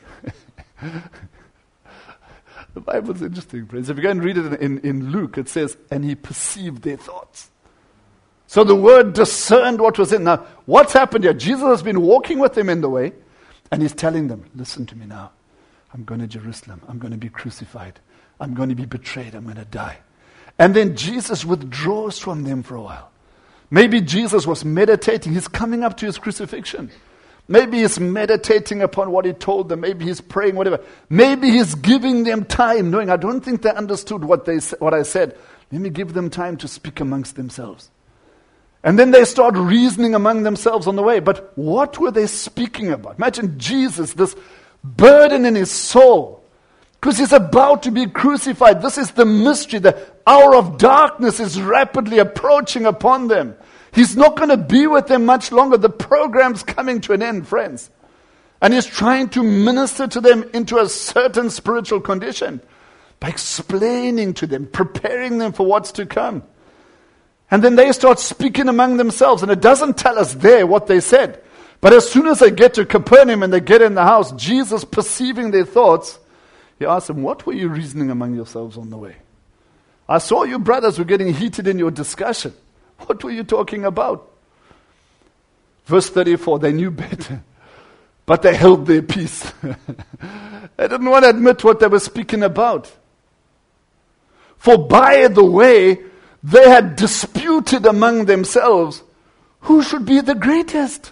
S2: The Bible's interesting, friends. If you go and read it in Luke, it says, and he perceived their thoughts. So the word discerned what was in. Now, what's happened here? Jesus has been walking with them in the way, and he's telling them, listen to me now. I'm going to Jerusalem. I'm going to be crucified. I'm going to be betrayed. I'm going to die. And then Jesus withdraws from them for a while. Maybe Jesus was meditating. He's coming up to his crucifixion. Maybe he's meditating upon what he told them. Maybe he's praying, whatever. Maybe he's giving them time, knowing I don't think they understood what I said. Let me give them time to speak amongst themselves. And then they start reasoning among themselves on the way. But what were they speaking about? Imagine Jesus, this burden in his soul, because he's about to be crucified. This is the mystery. The hour of darkness is rapidly approaching upon them. He's not going to be with them much longer. The program's coming to an end, friends. And he's trying to minister to them into a certain spiritual condition by explaining to them, preparing them for what's to come. And then they start speaking among themselves, and it doesn't tell us there what they said. But as soon as they get to Capernaum and they get in the house, Jesus, perceiving their thoughts, he asks them, what were you reasoning among yourselves on the way? I saw you brothers were getting heated in your discussion. What were you talking about? Verse 34, they knew better, but they held their peace. They didn't want to admit what they were speaking about. For by the way, they had disputed among themselves who should be the greatest.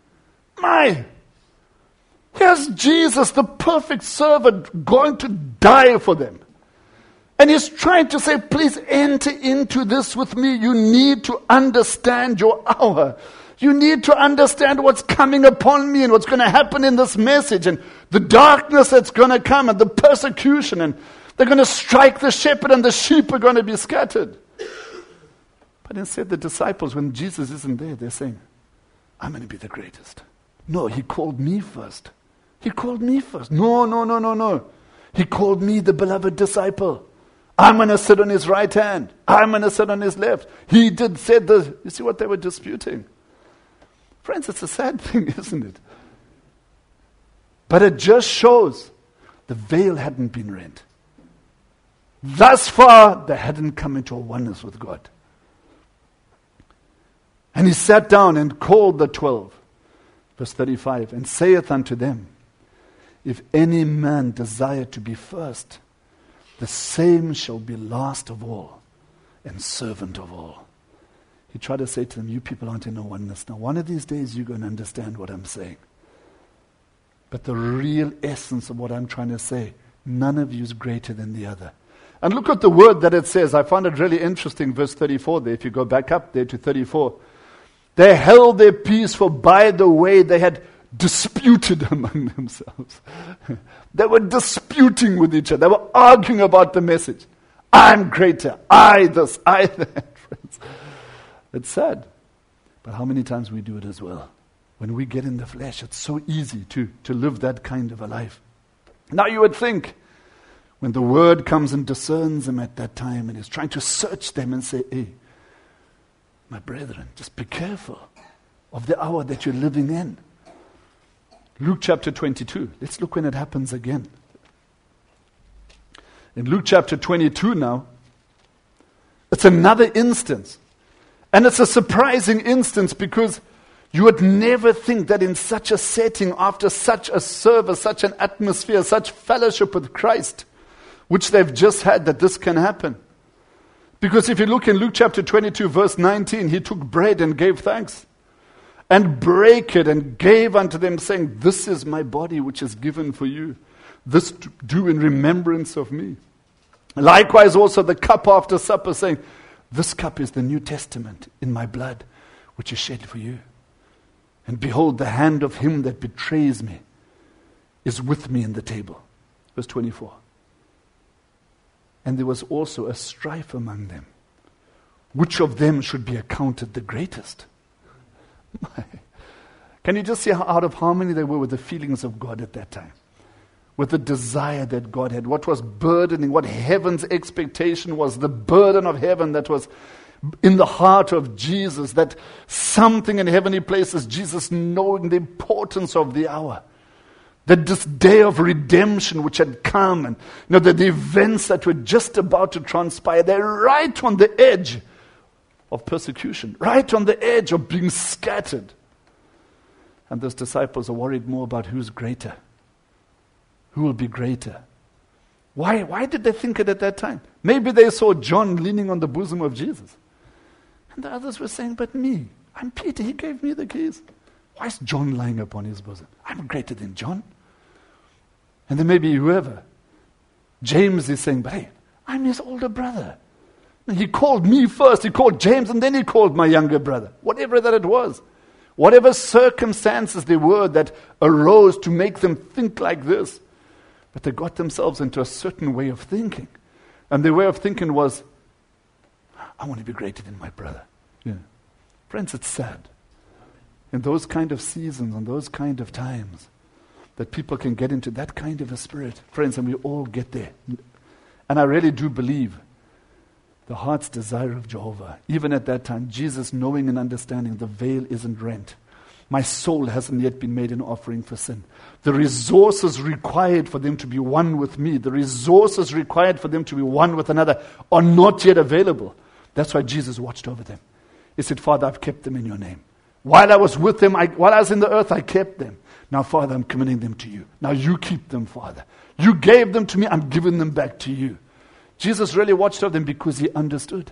S2: Here's Jesus, the perfect servant, going to die for them. And he's trying to say, please enter into this with me. You need to understand your hour. You need to understand what's coming upon me and what's going to happen in this message and the darkness that's going to come and the persecution. And they're going to strike the shepherd and the sheep are going to be scattered. But instead, the disciples, when Jesus isn't there, they're saying, I'm going to be the greatest. No, he called me first. He called me first. No. He called me the beloved disciple. I'm going to sit on his right hand. I'm going to sit on his left. He said this. You see what they were disputing? Friends, it's a sad thing, isn't it? But it just shows the veil hadn't been rent. Thus far, they hadn't come into a oneness with God. And he sat down and called the 12, verse 35, and saith unto them, if any man desire to be first, the same shall be last of all and servant of all. He tried to say to them, you people aren't in a oneness. Now, one of these days you're going to understand what I'm saying. But the real essence of what I'm trying to say, none of you is greater than the other. And look at the word that it says. I found it really interesting, verse 34 there. If you go back up there to 34. They held their peace, for by the way they had disputed among themselves. They were disputing with each other. They were arguing about the message. I'm greater. I this, I that. Friends. It's sad. But how many times we do it as well? When we get in the flesh, it's so easy to live that kind of a life. Now you would think, when the word comes and discerns them at that time and is trying to search them and say, hey, my brethren, just be careful of the hour that you're living in. Luke chapter 22. Let's look when it happens again. In Luke chapter 22 now, it's another instance. And it's a surprising instance because you would never think that in such a setting, after such a service, such an atmosphere, such fellowship with Christ, which they've just had, that this can happen. Because if you look in Luke chapter 22, verse 19, he took bread and gave thanks, and brake it and gave unto them, saying, this is my body which is given for you. This do in remembrance of me. Likewise also the cup after supper, saying, this cup is the New Testament in my blood, which is shed for you. And behold, the hand of him that betrays me is with me in the table. Verse 24. And there was also a strife among them. Which of them should be accounted the greatest? Can you just see how out of harmony they were with the feelings of God at that time? With the desire that God had. What was burdening, what heaven's expectation was, the burden of heaven that was in the heart of Jesus, that something in heavenly places, Jesus knowing the importance of the hour. That this day of redemption which had come, and the events that were just about to transpire, they're right on the edge of persecution, right on the edge of being scattered. And those disciples are worried more about who's greater. Who will be greater? Why did they think it at that time? Maybe they saw John leaning on the bosom of Jesus. And the others were saying, but me, I'm Peter, he gave me the keys. Why is John lying upon his bosom? I'm greater than John. And then maybe whoever. James is saying, but hey, I'm his older brother. And he called me first, he called James, and then he called my younger brother. Whatever that it was. Whatever circumstances there were that arose to make them think like this. But they got themselves into a certain way of thinking. And their way of thinking was, I want to be greater than my brother. Yeah. Friends, it's sad. In those kind of seasons, and those kind of times, that people can get into that kind of a spirit. Friends, and we all get there. And I really do believe the heart's desire of Jehovah, even at that time, Jesus knowing and understanding the veil isn't rent. My soul hasn't yet been made an offering for sin. The resources required for them to be one with me, the resources required for them to be one with another are not yet available. That's why Jesus watched over them. He said, Father, I've kept them in your name. While I was with them, while I was in the earth, I kept them. Now, Father, I'm committing them to you. Now you keep them, Father. You gave them to me, I'm giving them back to you. Jesus really watched over them because he understood.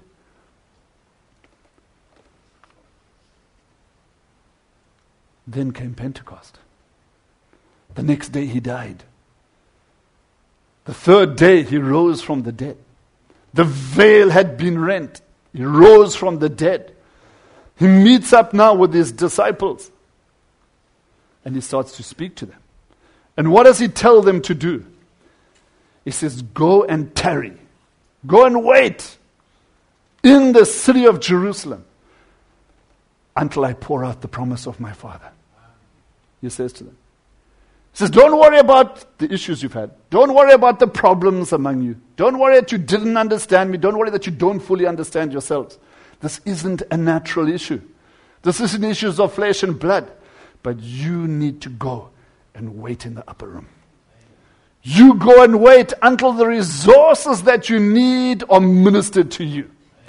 S2: Then came Pentecost. The next day he died. The third day he rose from the dead. The veil had been rent. He rose from the dead. He meets up now with his disciples. And he starts to speak to them. And what does he tell them to do? He says, go and tarry. Go and wait in the city of Jerusalem until I pour out the promise of my Father. He says to them. He says, don't worry about the issues you've had. Don't worry about the problems among you. Don't worry that you didn't understand me. Don't worry that you don't fully understand yourselves. This isn't a natural issue. This isn't issues of flesh and blood. But you need to go and wait in the upper room. You go and wait until the resources that you need are ministered to you.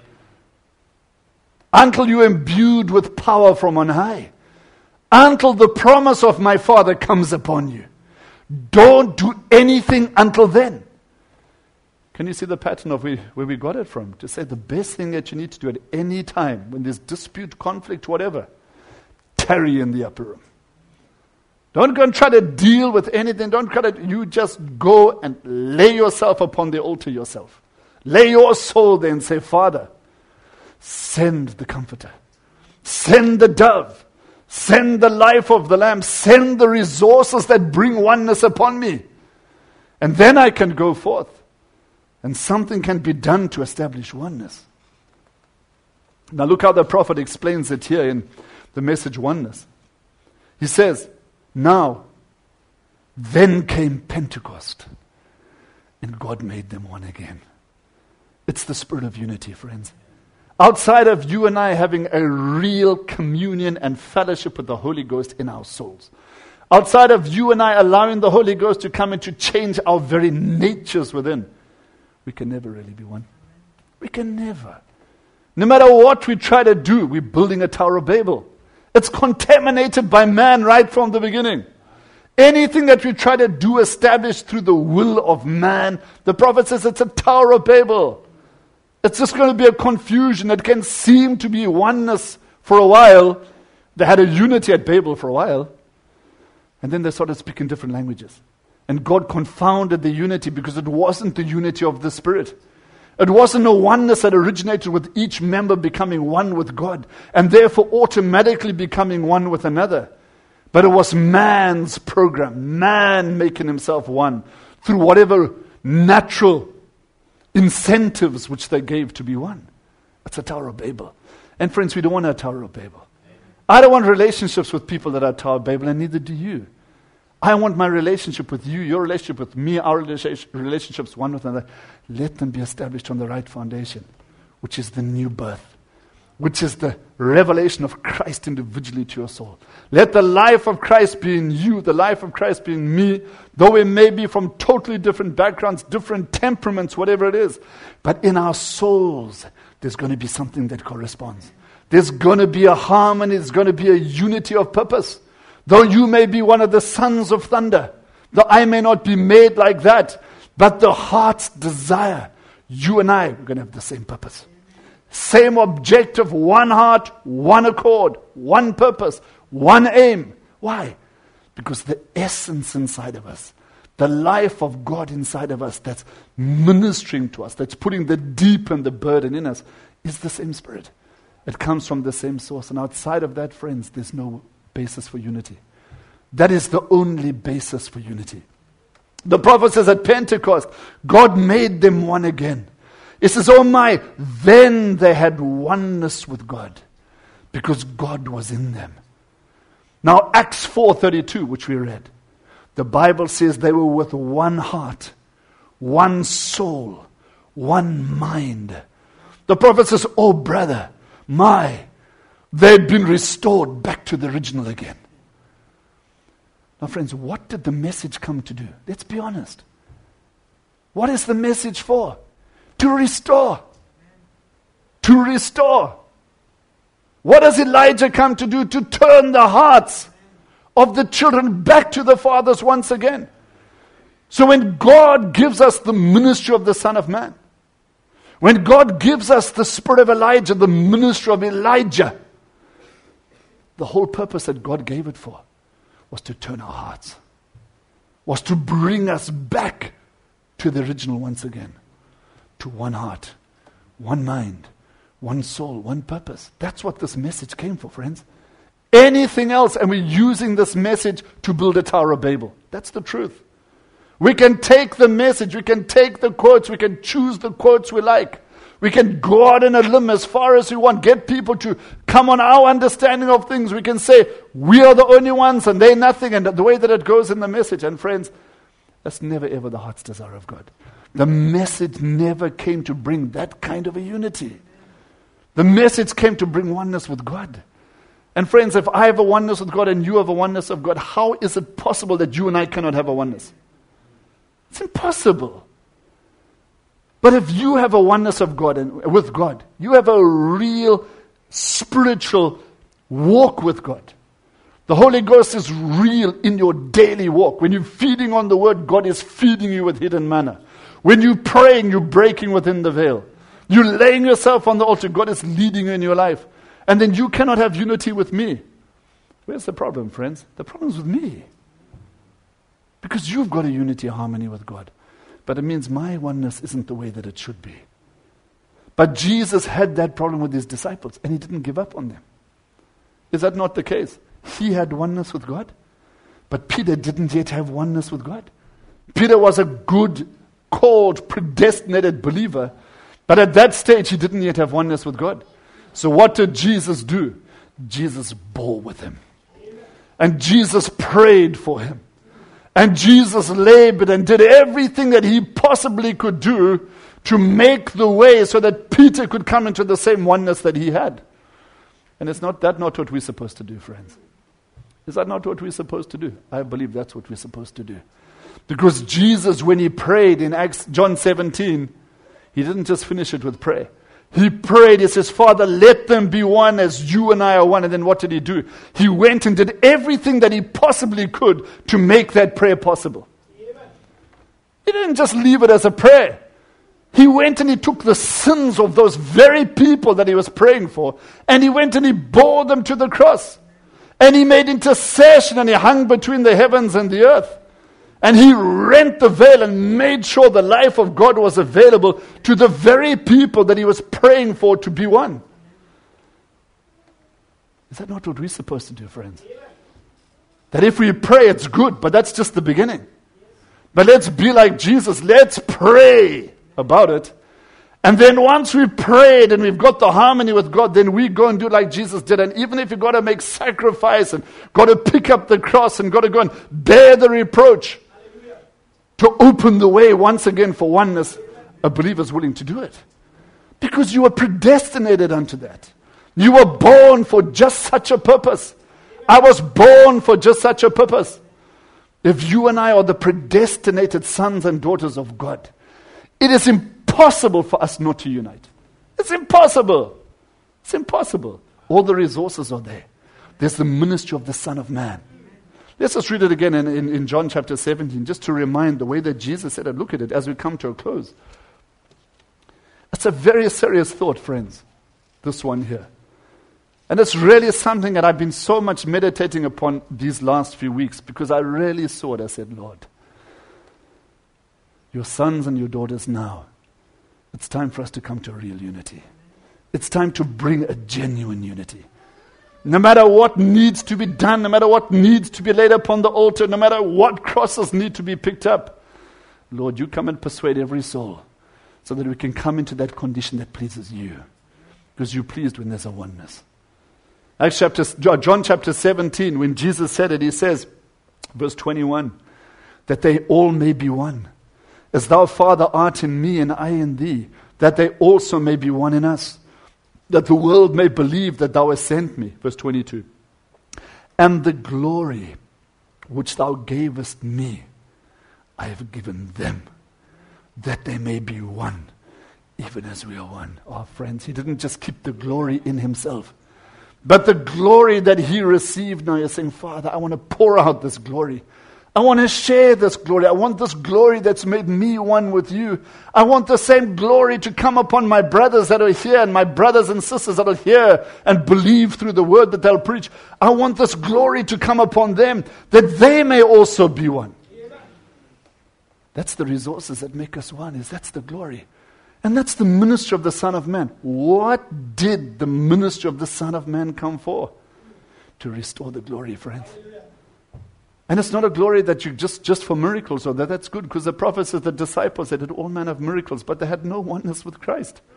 S2: Until you're imbued with power from on high. Until the promise of my Father comes upon you. Don't do anything until then. Can you see the pattern of where we got it from? To say the best thing that you need to do at any time, when there's dispute, conflict, whatever, tarry in the upper room. Don't go and try to deal with anything. You just go and lay yourself upon the altar yourself. Lay your soul there and say, Father, send the Comforter. Send the dove. Send the life of the Lamb. Send the resources that bring oneness upon me. And then I can go forth. And something can be done to establish oneness. Now look how the prophet explains it here in the message Oneness. He says, now, then came Pentecost. And God made them one again. It's the spirit of unity, friends. Outside of you and I having a real communion and fellowship with the Holy Ghost in our souls. Outside of you and I allowing the Holy Ghost to come and to change our very natures within. We can never really be one. We can never. No matter what we try to do, we're building a Tower of Babel. It's contaminated by man right from the beginning. Anything that we try to do establish through the will of man, the prophet says it's a Tower of Babel. It's just going to be a confusion. It can seem to be oneness for a while. They had a unity at Babel for a while. And then they started speaking different languages. And God confounded the unity because it wasn't the unity of the Spirit. It wasn't a oneness that originated with each member becoming one with God. And therefore automatically becoming one with another. But it was man's program. Man making himself one. Through whatever natural incentives which they gave to be one. It's a Tower of Babel. And friends, we don't want a Tower of Babel. I don't want relationships with people that are Tower of Babel, and neither do you. I want my relationship with you, your relationship with me, our relationships one with another. Let them be established on the right foundation, which is the new birth, which is the revelation of Christ individually to your soul. Let the life of Christ be in you, the life of Christ be in me, though we may be from totally different backgrounds, different temperaments, whatever it is. But in our souls, there's going to be something that corresponds. There's going to be a harmony, there's going to be a unity of purpose. Though you may be one of the sons of thunder, though I may not be made like that, but the heart's desire, you and I, we're going to have the same purpose. Same objective, one heart, one accord, one purpose, one aim. Why? Because the essence inside of us, the life of God inside of us that's ministering to us, that's putting the deep and the burden in us, is the same Spirit. It comes from the same source. And outside of that, friends, there's no basis for unity. That is the only basis for unity. The prophet says at Pentecost, God made them one again. It says, oh my, then they had oneness with God because God was in them. Now Acts 4:32, which we read, the Bible says they were with one heart, one soul, one mind. The prophet says, oh brother, they've been restored back to the original again. Now friends, what did the message come to do? Let's be honest. What is the message for? To restore. To restore. What does Elijah come to do? To turn the hearts of the children back to the fathers once again. So when God gives us the ministry of the Son of Man, when God gives us the spirit of Elijah, the ministry of Elijah, the whole purpose that God gave it for was to turn our hearts, was to bring us back to the original once again, to one heart, one mind, one soul, one purpose. That's what this message came for, friends. Anything else, and we're using this message to build a Tower of Babel. That's the truth. We can take the message, we can take the quotes, we can choose the quotes we like. We can go out on a limb as far as we want, get people to come on our understanding of things. We can say, we are the only ones and they're nothing, and the way that it goes in the message. And friends, that's never ever the heart's desire of God. The message never came to bring that kind of a unity. The message came to bring oneness with God. And friends, if I have a oneness with God and you have a oneness of God, how is it possible that you and I cannot have a oneness? It's impossible. But if you have a oneness of God and with God, you have a real spiritual walk with God. The Holy Ghost is real in your daily walk. When you're feeding on the Word, God is feeding you with hidden manna. When you're praying, you're breaking within the veil. You're laying yourself on the altar. God is leading you in your life. And then you cannot have unity with me. Where's the problem, friends? The problem is with me. Because you've got a unity, harmony with God. But it means my oneness isn't the way that it should be. But Jesus had that problem with his disciples, and he didn't give up on them. Is that not the case? He had oneness with God, but Peter didn't yet have oneness with God. Peter was a good, called, predestinated believer, but at that stage he didn't yet have oneness with God. So what did Jesus do? Jesus bore with him. And Jesus prayed for him. And Jesus labored and did everything that he possibly could do to make the way so that Peter could come into the same oneness that he had. And is not what we're supposed to do, friends? Is that not what we're supposed to do? I believe that's what we're supposed to do. Because Jesus, when he prayed in John 17, he didn't just finish it with prayer. He prayed, he says, Father, let them be one as you and I are one. And then what did he do? He went and did everything that he possibly could to make that prayer possible. Amen. He didn't just leave it as a prayer. He went and he took the sins of those very people that he was praying for, and he went and he bore them to the cross. And he made intercession, and he hung between the heavens and the earth. And he rent the veil and made sure the life of God was available to the very people that he was praying for to be one. Is that not what we're supposed to do, friends? That if we pray, it's good, but that's just the beginning. But let's be like Jesus. Let's pray about it. And then once we prayed and we've got the harmony with God, then we go and do like Jesus did. And even if you've got to make sacrifice and got to pick up the cross and got to go and bear the reproach to open the way once again for oneness, a believer is willing to do it. Because you were predestinated unto that. You were born for just such a purpose. I was born for just such a purpose. If you and I are the predestinated sons and daughters of God, it is impossible for us not to unite. It's impossible. It's impossible. All the resources are there. There's the ministry of the Son of Man. Let's just read it again in John chapter 17, just to remind the way that Jesus said it. Look at it as we come to a close. It's a very serious thought, friends, this one here. And it's really something that I've been so much meditating upon these last few weeks, because I really saw it. I said, Lord, your sons and your daughters now, it's time for us to come to real unity. It's time to bring a genuine unity. No matter what needs to be done, no matter what needs to be laid upon the altar, no matter what crosses need to be picked up, Lord, you come and persuade every soul so that we can come into that condition that pleases you. Because you're pleased when there's a oneness. John chapter 17, when Jesus said it, he says, verse 21, that they all may be one. As thou, Father, art in me and I in thee, that they also may be one in us, that the world may believe that thou hast sent me. Verse 22. And the glory which thou gavest me, I have given them, that they may be one, even as we are one. Oh, friends, he didn't just keep the glory in himself, but the glory that he received. Now you're saying, Father, I want to pour out this glory. I want to share this glory. I want this glory that's made me one with you. I want the same glory to come upon my brothers that are here and my brothers and sisters that are here and believe through the word that they'll preach. I want this glory to come upon them that they may also be one. That's the resources that make us one. That's the glory. And that's the ministry of the Son of Man. What did the ministry of the Son of Man come for? To restore the glory, friends. And it's not a glory that you just for miracles, or that's good, because the prophets and the disciples, they did all manner of miracles, but they had no oneness with Christ.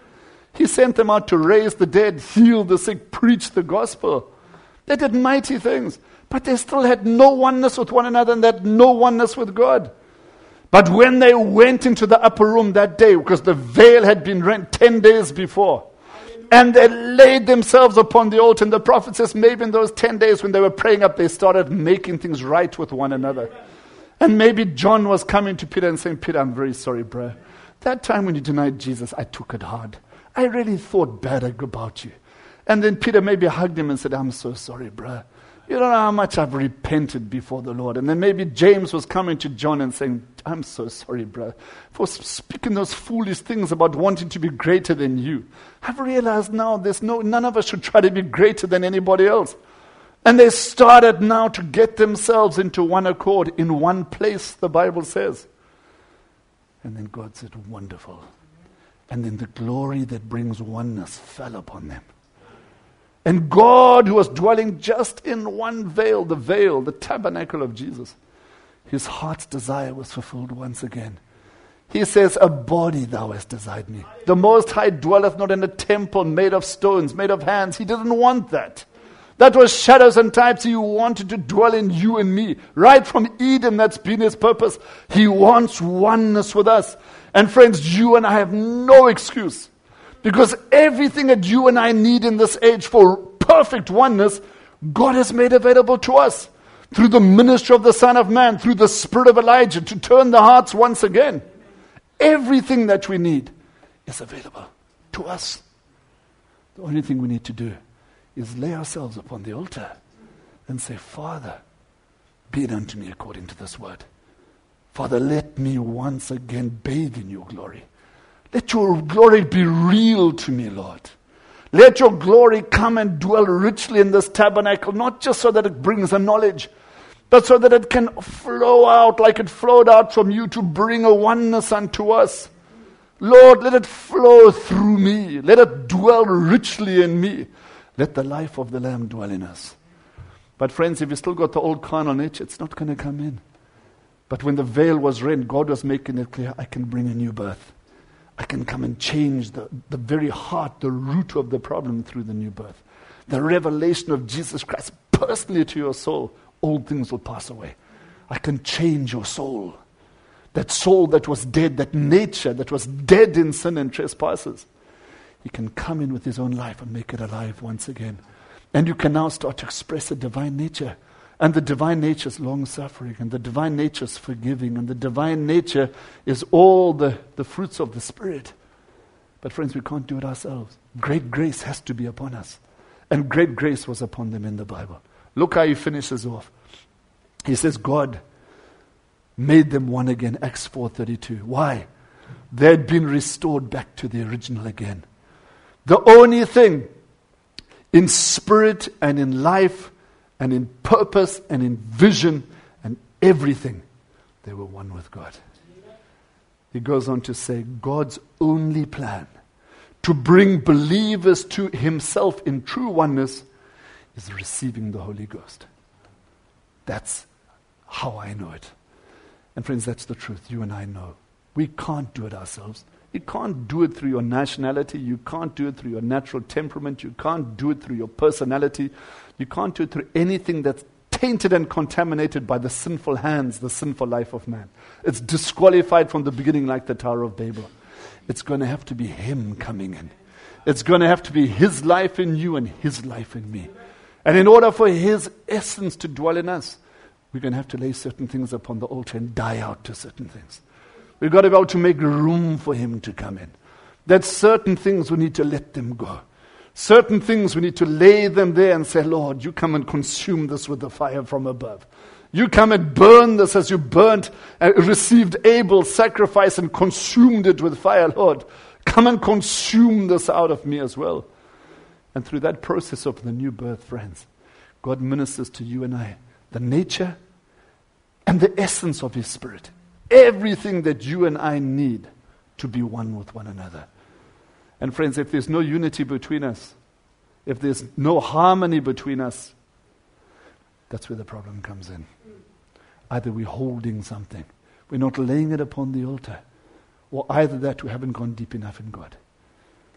S2: He sent them out to raise the dead, heal the sick, preach the gospel. They did mighty things, but they still had no oneness with one another and they had no oneness with God. But when they went into the upper room that day, because the veil had been rent 10 days before, and they laid themselves upon the altar, and the prophet says maybe in those 10 days when they were praying up, they started making things right with one another. And maybe John was coming to Peter and saying, Peter, I'm very sorry, bro. That time when you denied Jesus, I took it hard. I really thought bad about you. And then Peter maybe hugged him and said, I'm so sorry, bro. You don't know how much I've repented before the Lord. And then maybe James was coming to John and saying, I'm so sorry, bro, for speaking those foolish things about wanting to be greater than you. I've realized now none of us should try to be greater than anybody else. And they started now to get themselves into one accord, in one place, the Bible says. And then God said, wonderful. And then the glory that brings oneness fell upon them. And God, who was dwelling just in one veil, the tabernacle of Jesus, his heart's desire was fulfilled once again. He says, a body thou hast desired me. The Most High dwelleth not in a temple made of stones, made of hands. He didn't want that. That was shadows and types. He wanted to dwell in you and me. Right from Eden, that's been his purpose. He wants oneness with us. And friends, you and I have no excuse. Because everything that you and I need in this age for perfect oneness, God has made available to us. Through the ministry of the Son of Man, through the Spirit of Elijah, to turn the hearts once again. Everything that we need is available to us. The only thing we need to do is lay ourselves upon the altar and say, Father, be it unto me according to this word. Father, let me once again bathe in your glory. Let your glory be real to me, Lord. Let your glory come and dwell richly in this tabernacle, not just so that it brings a knowledge, but so that it can flow out like it flowed out from you to bring a oneness unto us. Lord, let it flow through me. Let it dwell richly in me. Let the life of the Lamb dwell in us. But friends, if you still got the old carnal nature, it's not going to come in. But when the veil was rent, God was making it clear, I can bring a new birth. I can come and change the very heart, the root of the problem through the new birth. The revelation of Jesus Christ personally to your soul, old things will pass away. I can change your soul. That soul that was dead, that nature that was dead in sin and trespasses. He can come in with his own life and make it alive once again. And you can now start to express a divine nature. And the divine nature is long-suffering. And the divine nature is forgiving. And the divine nature is all the fruits of the Spirit. But friends, we can't do it ourselves. Great grace has to be upon us. And great grace was upon them in the Bible. Look how he finishes off. He says, God made them one again. Acts 4:32. Why? They had been restored back to the original again. The only thing in spirit and in life and in purpose and in vision and everything, they were one with God. He goes on to say, God's only plan to bring believers to himself in true oneness is receiving the Holy Ghost. That's how I know it. And friends, that's the truth. You and I know. We can't do it ourselves. You can't do it through your nationality. You can't do it through your natural temperament. You can't do it through your personality. You can't do it through anything that's tainted and contaminated by the sinful hands, the sinful life of man. It's disqualified from the beginning like the Tower of Babel. It's going to have to be him coming in. It's going to have to be his life in you and his life in me. And in order for his essence to dwell in us, we're going to have to lay certain things upon the altar and die out to certain things. We've got to be able to make room for him to come in. That certain things we need to let them go. Certain things we need to lay them there and say, Lord, you come and consume this with the fire from above. You come and burn this as you burnt and received Abel's sacrifice and consumed it with fire, Lord. Come and consume this out of me as well. And through that process of the new birth, friends, God ministers to you and I the nature and the essence of his Spirit. Everything that you and I need to be one with one another. And friends, if there's no unity between us, if there's no harmony between us, that's where the problem comes in. Either we're holding something, we're not laying it upon the altar, or either that we haven't gone deep enough in God.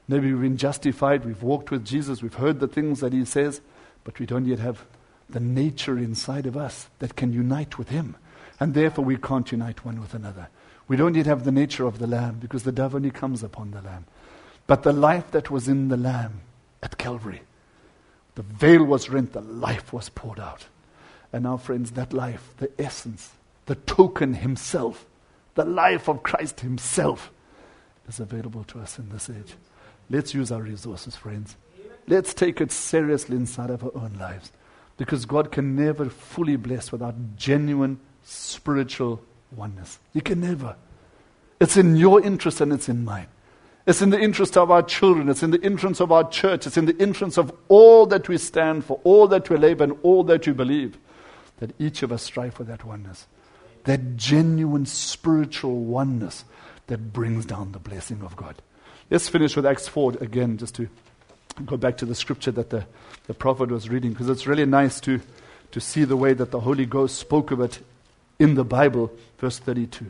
S2: Maybe we've been justified, we've walked with Jesus, we've heard the things that he says, but we don't yet have the nature inside of us that can unite with him. And therefore we can't unite one with another. We don't yet have the nature of the Lamb, because the dove only comes upon the Lamb. But the life that was in the Lamb at Calvary, the veil was rent, the life was poured out. And now, friends, that life, the essence, the token himself, the life of Christ himself is available to us in this age. Let's use our resources, friends. Let's take it seriously inside of our own lives, because God can never fully bless without genuine spiritual oneness. He can never. It's in your interest and it's in mine. It's in the interest of our children. It's in the interest of our church. It's in the interest of all that we stand for, all that we labor, and all that we believe, that each of us strive for that oneness, that genuine spiritual oneness that brings down the blessing of God. Let's finish with Acts 4 again, just to go back to the scripture that the prophet was reading, because it's really nice to see the way that the Holy Ghost spoke of it in the Bible. Verse 32.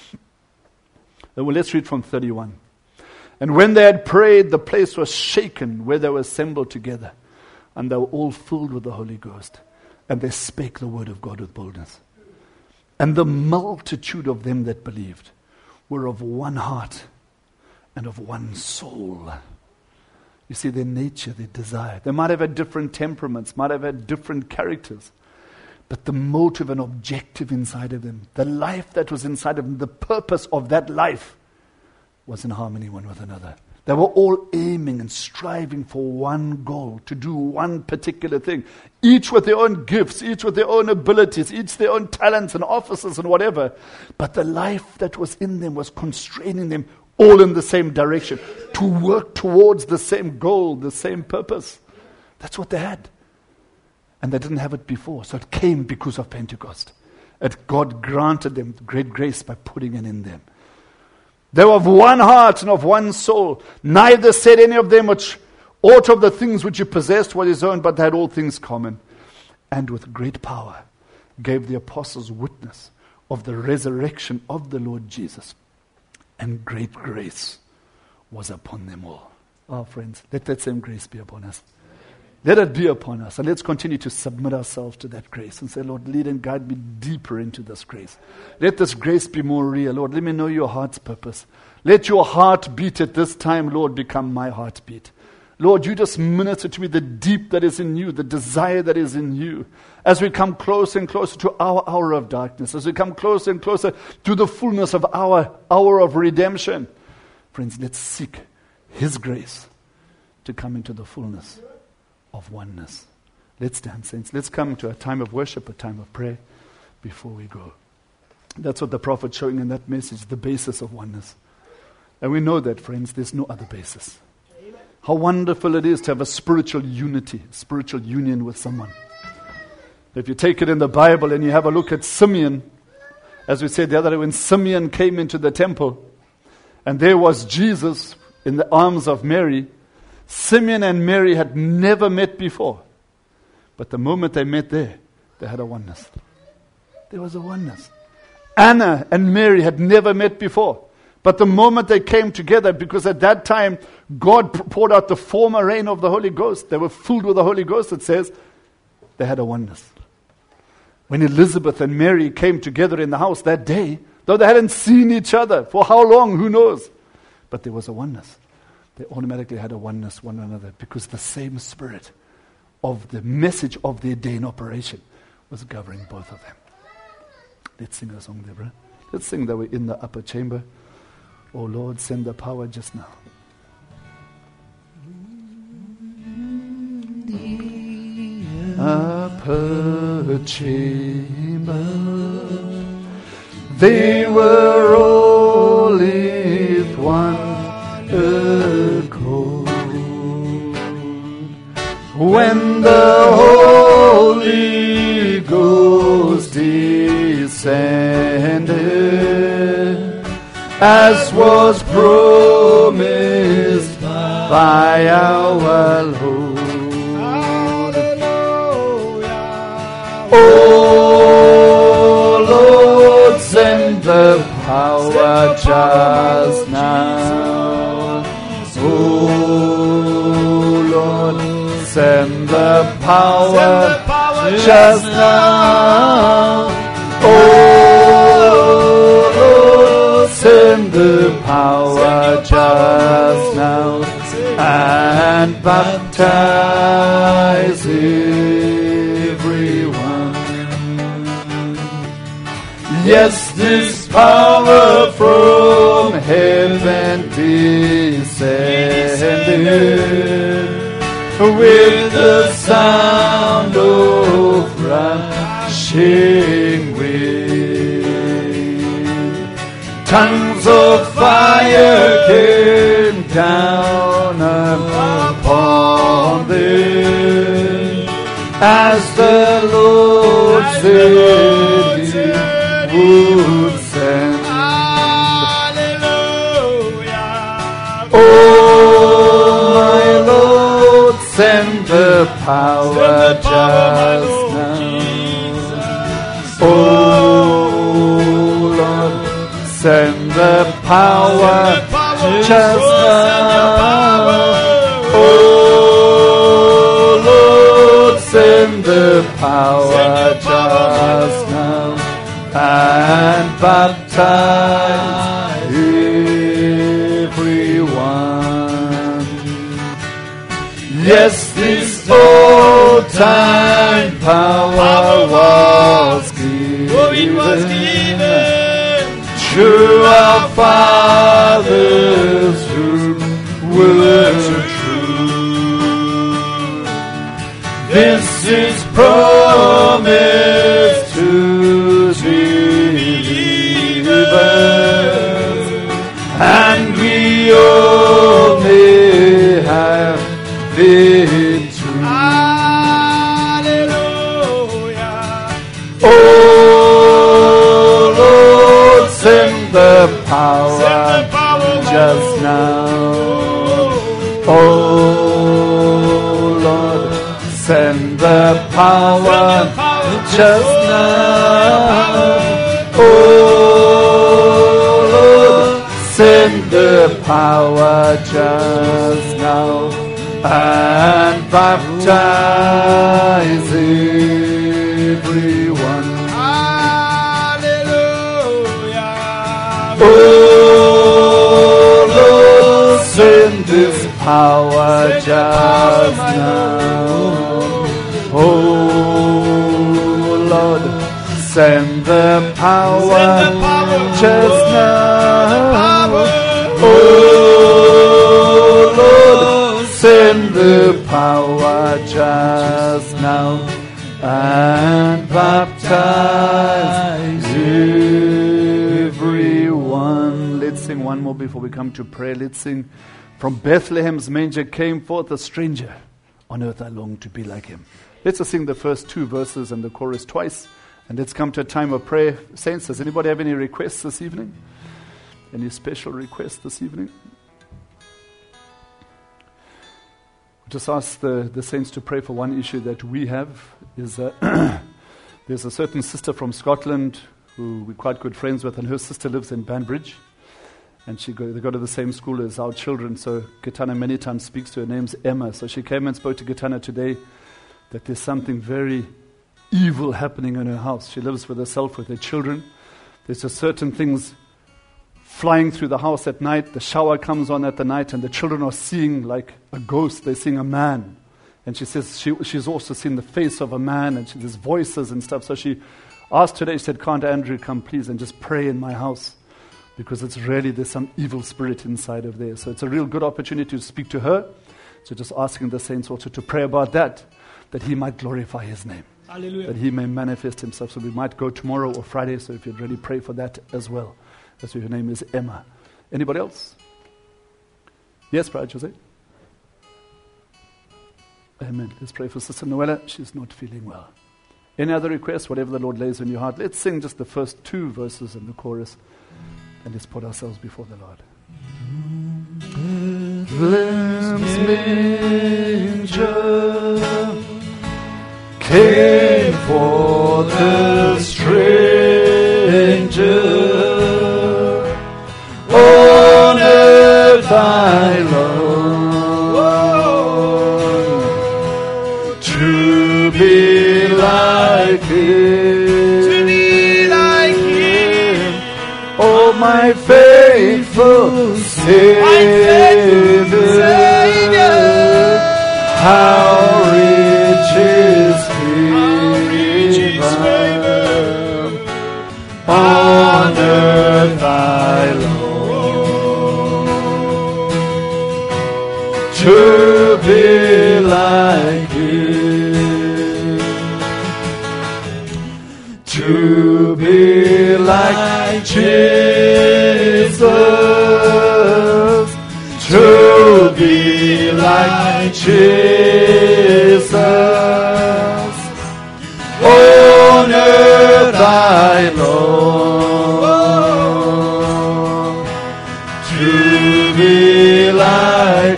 S2: Well, let's read from 31. And when they had prayed, the place was shaken where they were assembled together, and they were all filled with the Holy Ghost, and they spake the word of God with boldness. And the multitude of them that believed were of one heart and of one soul. You see, their nature, their desire. They might have had different temperaments, might have had different characters, but the motive and objective inside of them, the life that was inside of them, the purpose of that life was in harmony one with another. They were all aiming and striving for one goal, to do one particular thing. Each with their own gifts, each with their own abilities, each their own talents and offices and whatever. But the life that was in them was constraining them all in the same direction, to work towards the same goal, the same purpose. That's what they had. And they didn't have it before, so it came because of Pentecost. God granted them great grace by putting it in them. They were of one heart and of one soul. Neither said any of them which aught of the things which he possessed was his own, but they had all things common. And with great power gave the apostles witness of the resurrection of the Lord Jesus. And great grace was upon them all. Oh, friends, let that same grace be upon us. Let it be upon us. And let's continue to submit ourselves to that grace and say, Lord, lead and guide me deeper into this grace. Let this grace be more real. Lord, let me know your heart's purpose. Let your heartbeat at this time, Lord, become my heartbeat. Lord, you just minister to me the deep that is in you, the desire that is in you. As we come closer and closer to our hour of darkness, as we come closer and closer to the fullness of our hour of redemption. Friends, let's seek his grace to come into the fullness of oneness. Let's stand, saints. Let's come to a time of worship, a time of prayer before we go. That's what the prophet's showing in that message, the basis of oneness. And we know that, friends, there's no other basis. How wonderful it is to have a spiritual unity, spiritual union with someone. If you take it in the Bible and you have a look at Simeon, as we said the other day, when Simeon came into the temple, and there was Jesus in the arms of Mary, Simeon and Mary had never met before. But the moment they met there, they had a oneness. There was a oneness. Anna and Mary had never met before. But the moment they came together, because at that time, God poured out the former rain of the Holy Ghost. They were filled with the Holy Ghost, it says. They had a oneness. When Elizabeth and Mary came together in the house that day, though they hadn't seen each other for how long, who knows? But there was a oneness. They automatically had a oneness one another, because the same spirit of the message of their day in operation was governing both of them. Let's sing a song, Deborah. Let's sing that we're in the upper chamber. Oh Lord, send the power just now. Upper chamber, they were all with one accord. When the Holy Ghost descended, as was promised by our Lord. Oh Lord, send the power just now. Oh power just now. Oh Lord, send the power just now and baptize everyone. Yes, this power from heaven descended with the sound of rushing wind. Tongues of fire came down upon them as the Lord said He would send. Hallelujah. Oh, my Lord, send the power just now. Oh, Lord, send the power just now. Oh, Lord, send the power just now and baptize everyone. Yes, this old time power was given to our fathers who were true. This is promised to believers, and we all may have victory. Hallelujah. Oh Lord, send the power just now. Oh Lord, send the power just now. Oh Lord, send the power just now and baptize everyone. Hallelujah. Oh Lord, send this power just now. Oh Lord, send the power just now. Oh Lord, send the power just now and baptize everyone. Let's sing one more before we come to prayer. Let's sing, from Bethlehem's manger came forth a stranger. On earth I long to be like him. Let's just sing the first two verses and the chorus twice. And let's come to a time of prayer. Saints, does anybody have any requests this evening? Any special requests this evening? Just ask the saints to pray for one issue that we have. Is there's a certain sister from Scotland who we're quite good friends with, and her sister lives in Banbridge. And they go to the same school as our children, so Gitana many times speaks to her. Her name's Emma. So she came and spoke to Gitana today that there's something very evil happening in her house. She lives with herself, with her children. There's just certain things flying through the house at night. The shower comes on at the night, and the children are seeing like a ghost. They're seeing a man. And she says she's also seen the face of a man, and there's voices and stuff. So she asked today, she said, can't Andrew come please and just pray in my house? Because there's some evil spirit inside of there. So it's a real good opportunity to speak to her. So just asking the saints also to pray about that he might glorify his name. Hallelujah. That he may manifest himself. So we might go tomorrow or Friday, so if you'd really pray for that as well. That's her name is Emma. Anybody else? Yes, Brother Jose? Amen. Let's pray for Sister Noella. She's not feeling well. Any other requests? Whatever the Lord lays on your heart. Let's sing just the first two verses in the chorus. And let's put ourselves before the Lord. Bethlehem's manger came for the stranger. On earth I long to be like Him.
S1: To be like Him.
S2: Oh, my faithful Savior, how rich is favor on earth, thy Lord, to be like Him, to be like Jesus, to be like Jesus, on earth, thy Lord, to be like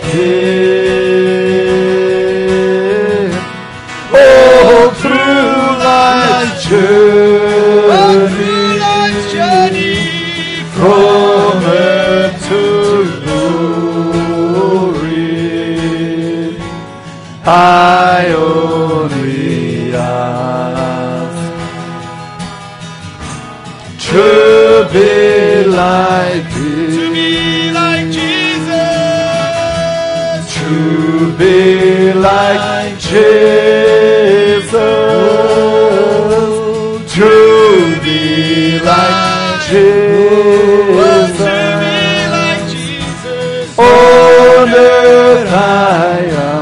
S2: Him. Oh, through life's journey, from earth to glory, I only ask to be like Him,
S1: To be like Jesus.
S2: to be like Jesus, to be like Jesus, on earth I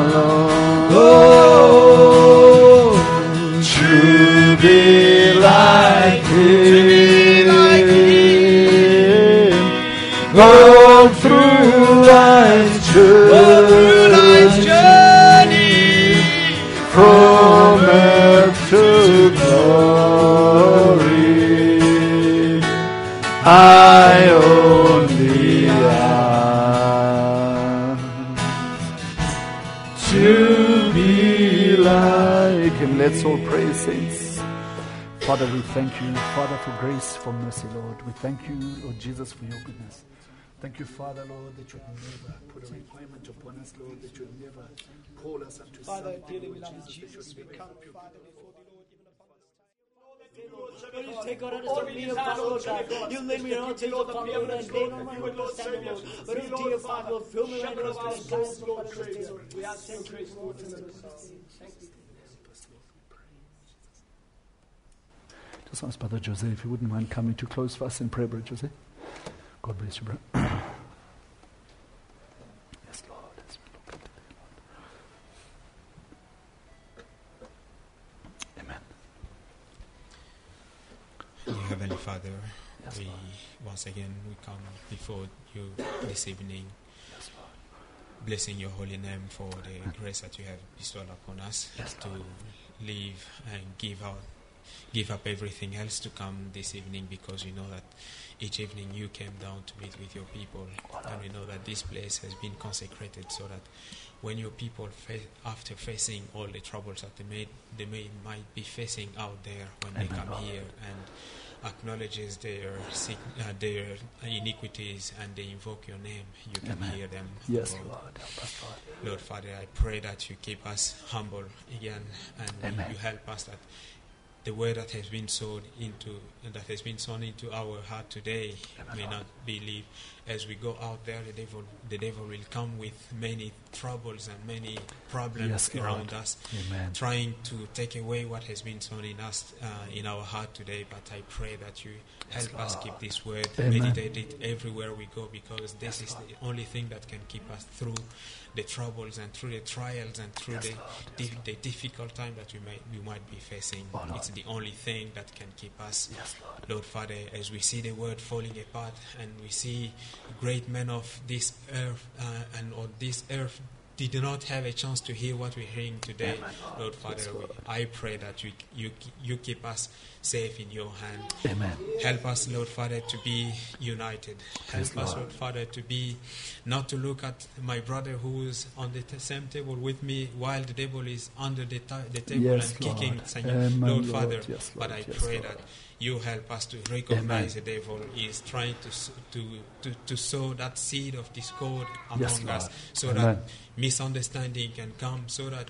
S2: alone, to be like Him, go through life's journey, from earth to glory, I only ask to be like Him. Let's all pray, saints. Father, we thank you, Father, for grace, for mercy, Lord. We thank you, Lord Jesus, for your goodness. Thank you, Father, Lord, that you would never put a requirement upon us, Lord, that you would never call us unto
S3: Father,
S2: something,
S3: dearly
S2: Lord
S3: beloved
S2: Jesus,
S3: Jesus, we
S2: that you
S3: come,
S2: would
S3: Father, before the Lord, even upon this time. Lord, take God, understand me, Father, Lord God. You lead me in all things of Father, Lord, and lean on my understanding, Lord. But oh, dear Father, Lord, fill me right now with kindness, Lord, understand, Lord. We ask, thank you, Lord, for the thank you.
S2: Just ask Brother Jose if he wouldn't mind coming to close for us in prayer, Brother Jose. God bless you, brother. Yes, Lord. As we look unto thee, Lord. Amen.
S4: Dear Heavenly Father,
S2: Yes,
S4: we
S2: Lord.
S4: once again we come before you this evening,
S2: Yes, Lord.
S4: blessing your holy name for the grace that you have bestowed upon us
S2: Yes,
S4: to
S2: Lord.
S4: live and give up everything else to come this evening, because we know that each evening you came down to meet with your people, and we know that this place has been consecrated so that when your people after facing all the troubles that they might be facing out there, when they
S2: Amen,
S4: come
S2: Lord.
S4: here and acknowledges their iniquities and they invoke your name, you can
S2: Amen.
S4: hear them.
S2: Yes,
S4: Lord.
S2: Lord. Help us, Lord.
S4: Lord Father, I pray that you keep us humble again, and
S2: Amen.
S4: you help us that the word that has been sown into our heart today
S2: Amen,
S4: may
S2: Lord.
S4: not believe. As we go out there, the devil will come with many troubles and many problems
S2: Yes, Lord.
S4: around us,
S2: Amen.
S4: trying to take away what has been sown in us, in our heart today. But I pray that you
S2: Yes,
S4: help us
S2: Lord.
S4: keep this word,
S2: Amen.
S4: meditate it everywhere we go, because this
S2: Yes,
S4: is
S2: Lord.
S4: the only thing that can keep us through the troubles and through the trials and through
S2: Yes,
S4: the,
S2: Lord. Yes, Lord.
S4: the difficult time that we might be facing.
S2: Oh, Lord.
S4: It's the only thing that can keep us.
S2: Yes, Lord.
S4: Lord Father, as we see the world falling apart and we see great men of this earth and on this earth did not have a chance to hear what we're hearing today,
S2: Amen, Lord.
S4: Lord Father,
S2: Yes, Lord.
S4: I pray that you keep us safe in your hand.
S2: Amen.
S4: Help us, Lord Father, to be united. Help
S2: Yes,
S4: us,
S2: Lord.
S4: Lord Father, to be not to look at my brother who is on the same table with me while the devil is under the table
S2: Yes,
S4: and kicking.
S2: Lord.
S4: Saying,
S2: Amen,
S4: Lord
S2: Lord.
S4: Father,
S2: Yes,
S4: but
S2: Lord.
S4: I
S2: Yes,
S4: pray
S2: Lord.
S4: that you help us to recognize the devil is trying to sow that seed of discord among us, so that misunderstanding can come, so that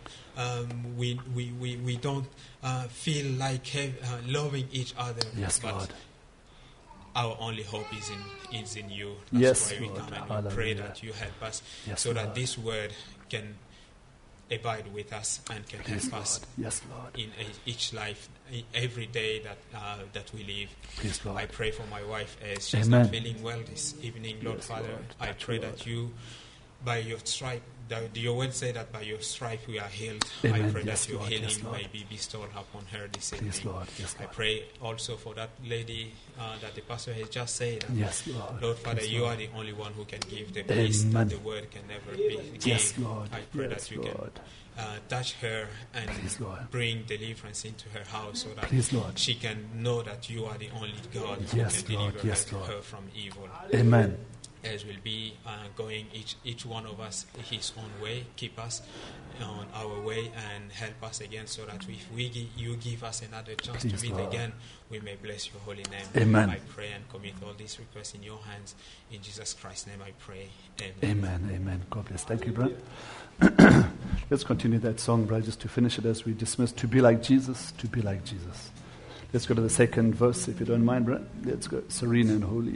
S4: we don't feel like loving each other.
S2: Yes,
S4: but
S2: Lord.
S4: Our only hope is in you.
S2: Yes,
S4: That's why we
S2: Lord.
S4: come and we
S2: Hallelujah.
S4: pray that you help us, so that this word can abide with us and can help us
S2: Yes, Lord.
S4: in each life, every day that we live.
S2: Yes, Lord.
S4: I pray for my wife as she's
S2: Amen.
S4: not feeling well this evening, Lord Father.
S2: Lord.
S4: I pray that you, by your stripe, your word say that by your stripe we are healed.
S2: Amen.
S4: I pray
S2: Yes,
S4: that your
S2: Lord.
S4: healing
S2: Yes, Lord.
S4: may be bestowed upon her this evening.
S2: Yes, Lord. Yes,
S4: I
S2: Lord.
S4: pray also for that lady that the pastor has just said.
S2: Yes, Lord.
S4: Lord Father,
S2: Yes,
S4: you
S2: Lord.
S4: are the only one who can give the peace
S2: Amen.
S4: that the word can never be give.
S2: Yes, Lord.
S4: I pray
S2: Yes,
S4: that you
S2: Lord.
S4: can touch her and
S2: Please, Lord.
S4: bring deliverance into her house, so that
S2: Please, Lord.
S4: she can know that you are the only God
S2: Yes,
S4: who can
S2: Lord.
S4: deliver
S2: Yes, Lord.
S4: her from evil.
S2: Amen.
S4: As will be going each one of us his own way, keep us on our way and help us again, so that if you give us another chance
S2: Please,
S4: to meet
S2: Lord.
S4: again, we may bless your holy name.
S2: Amen.
S4: I pray and commit all these requests in your hands. In Jesus Christ's name I pray. Amen.
S2: Amen. Amen. God bless. Thank you, brother. Let's continue that song, brother, just to finish it as we dismiss. To be like Jesus, to be like Jesus. Let's go to the second verse, if you don't mind, brother. Let's go. Serene and holy.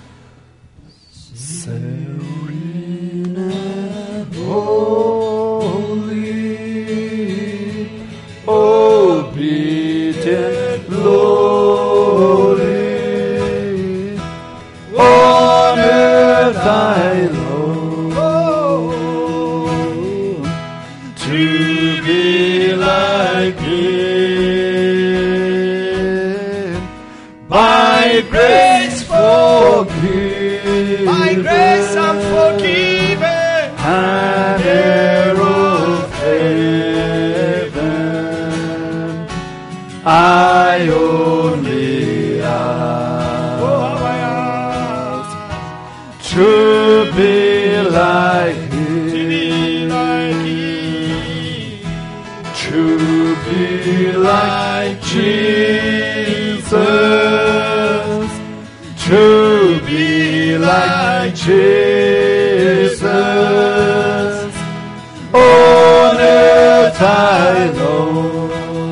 S2: Serene and holy, obedient glory, on earth I long to be like Him, by grace forgiven.
S1: By grace I'm forgiven.
S2: And heir of heaven, I only ask to be like Him, to be like Jesus, to be like Jesus. On earth I long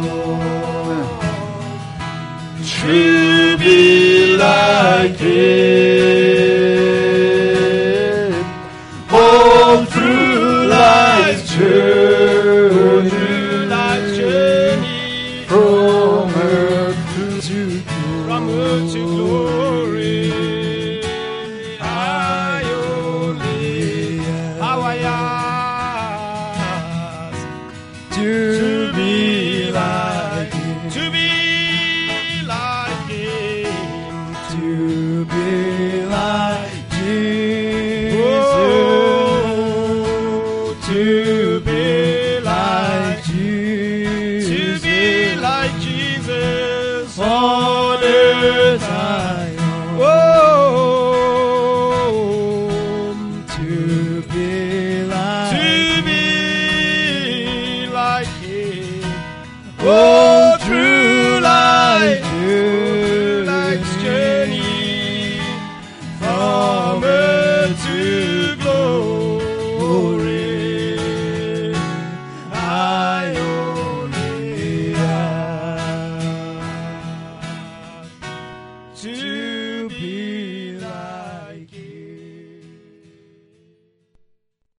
S2: to be like Him, all through life's journey, from earth to
S1: glory. I only how I ask
S2: to be like Him,
S1: to be like Him.
S2: to be like Jesus, to be like Jesus,
S1: To be like Jesus.
S2: on earth I
S1: Oh,
S2: to be like
S1: to be like Him.
S2: oh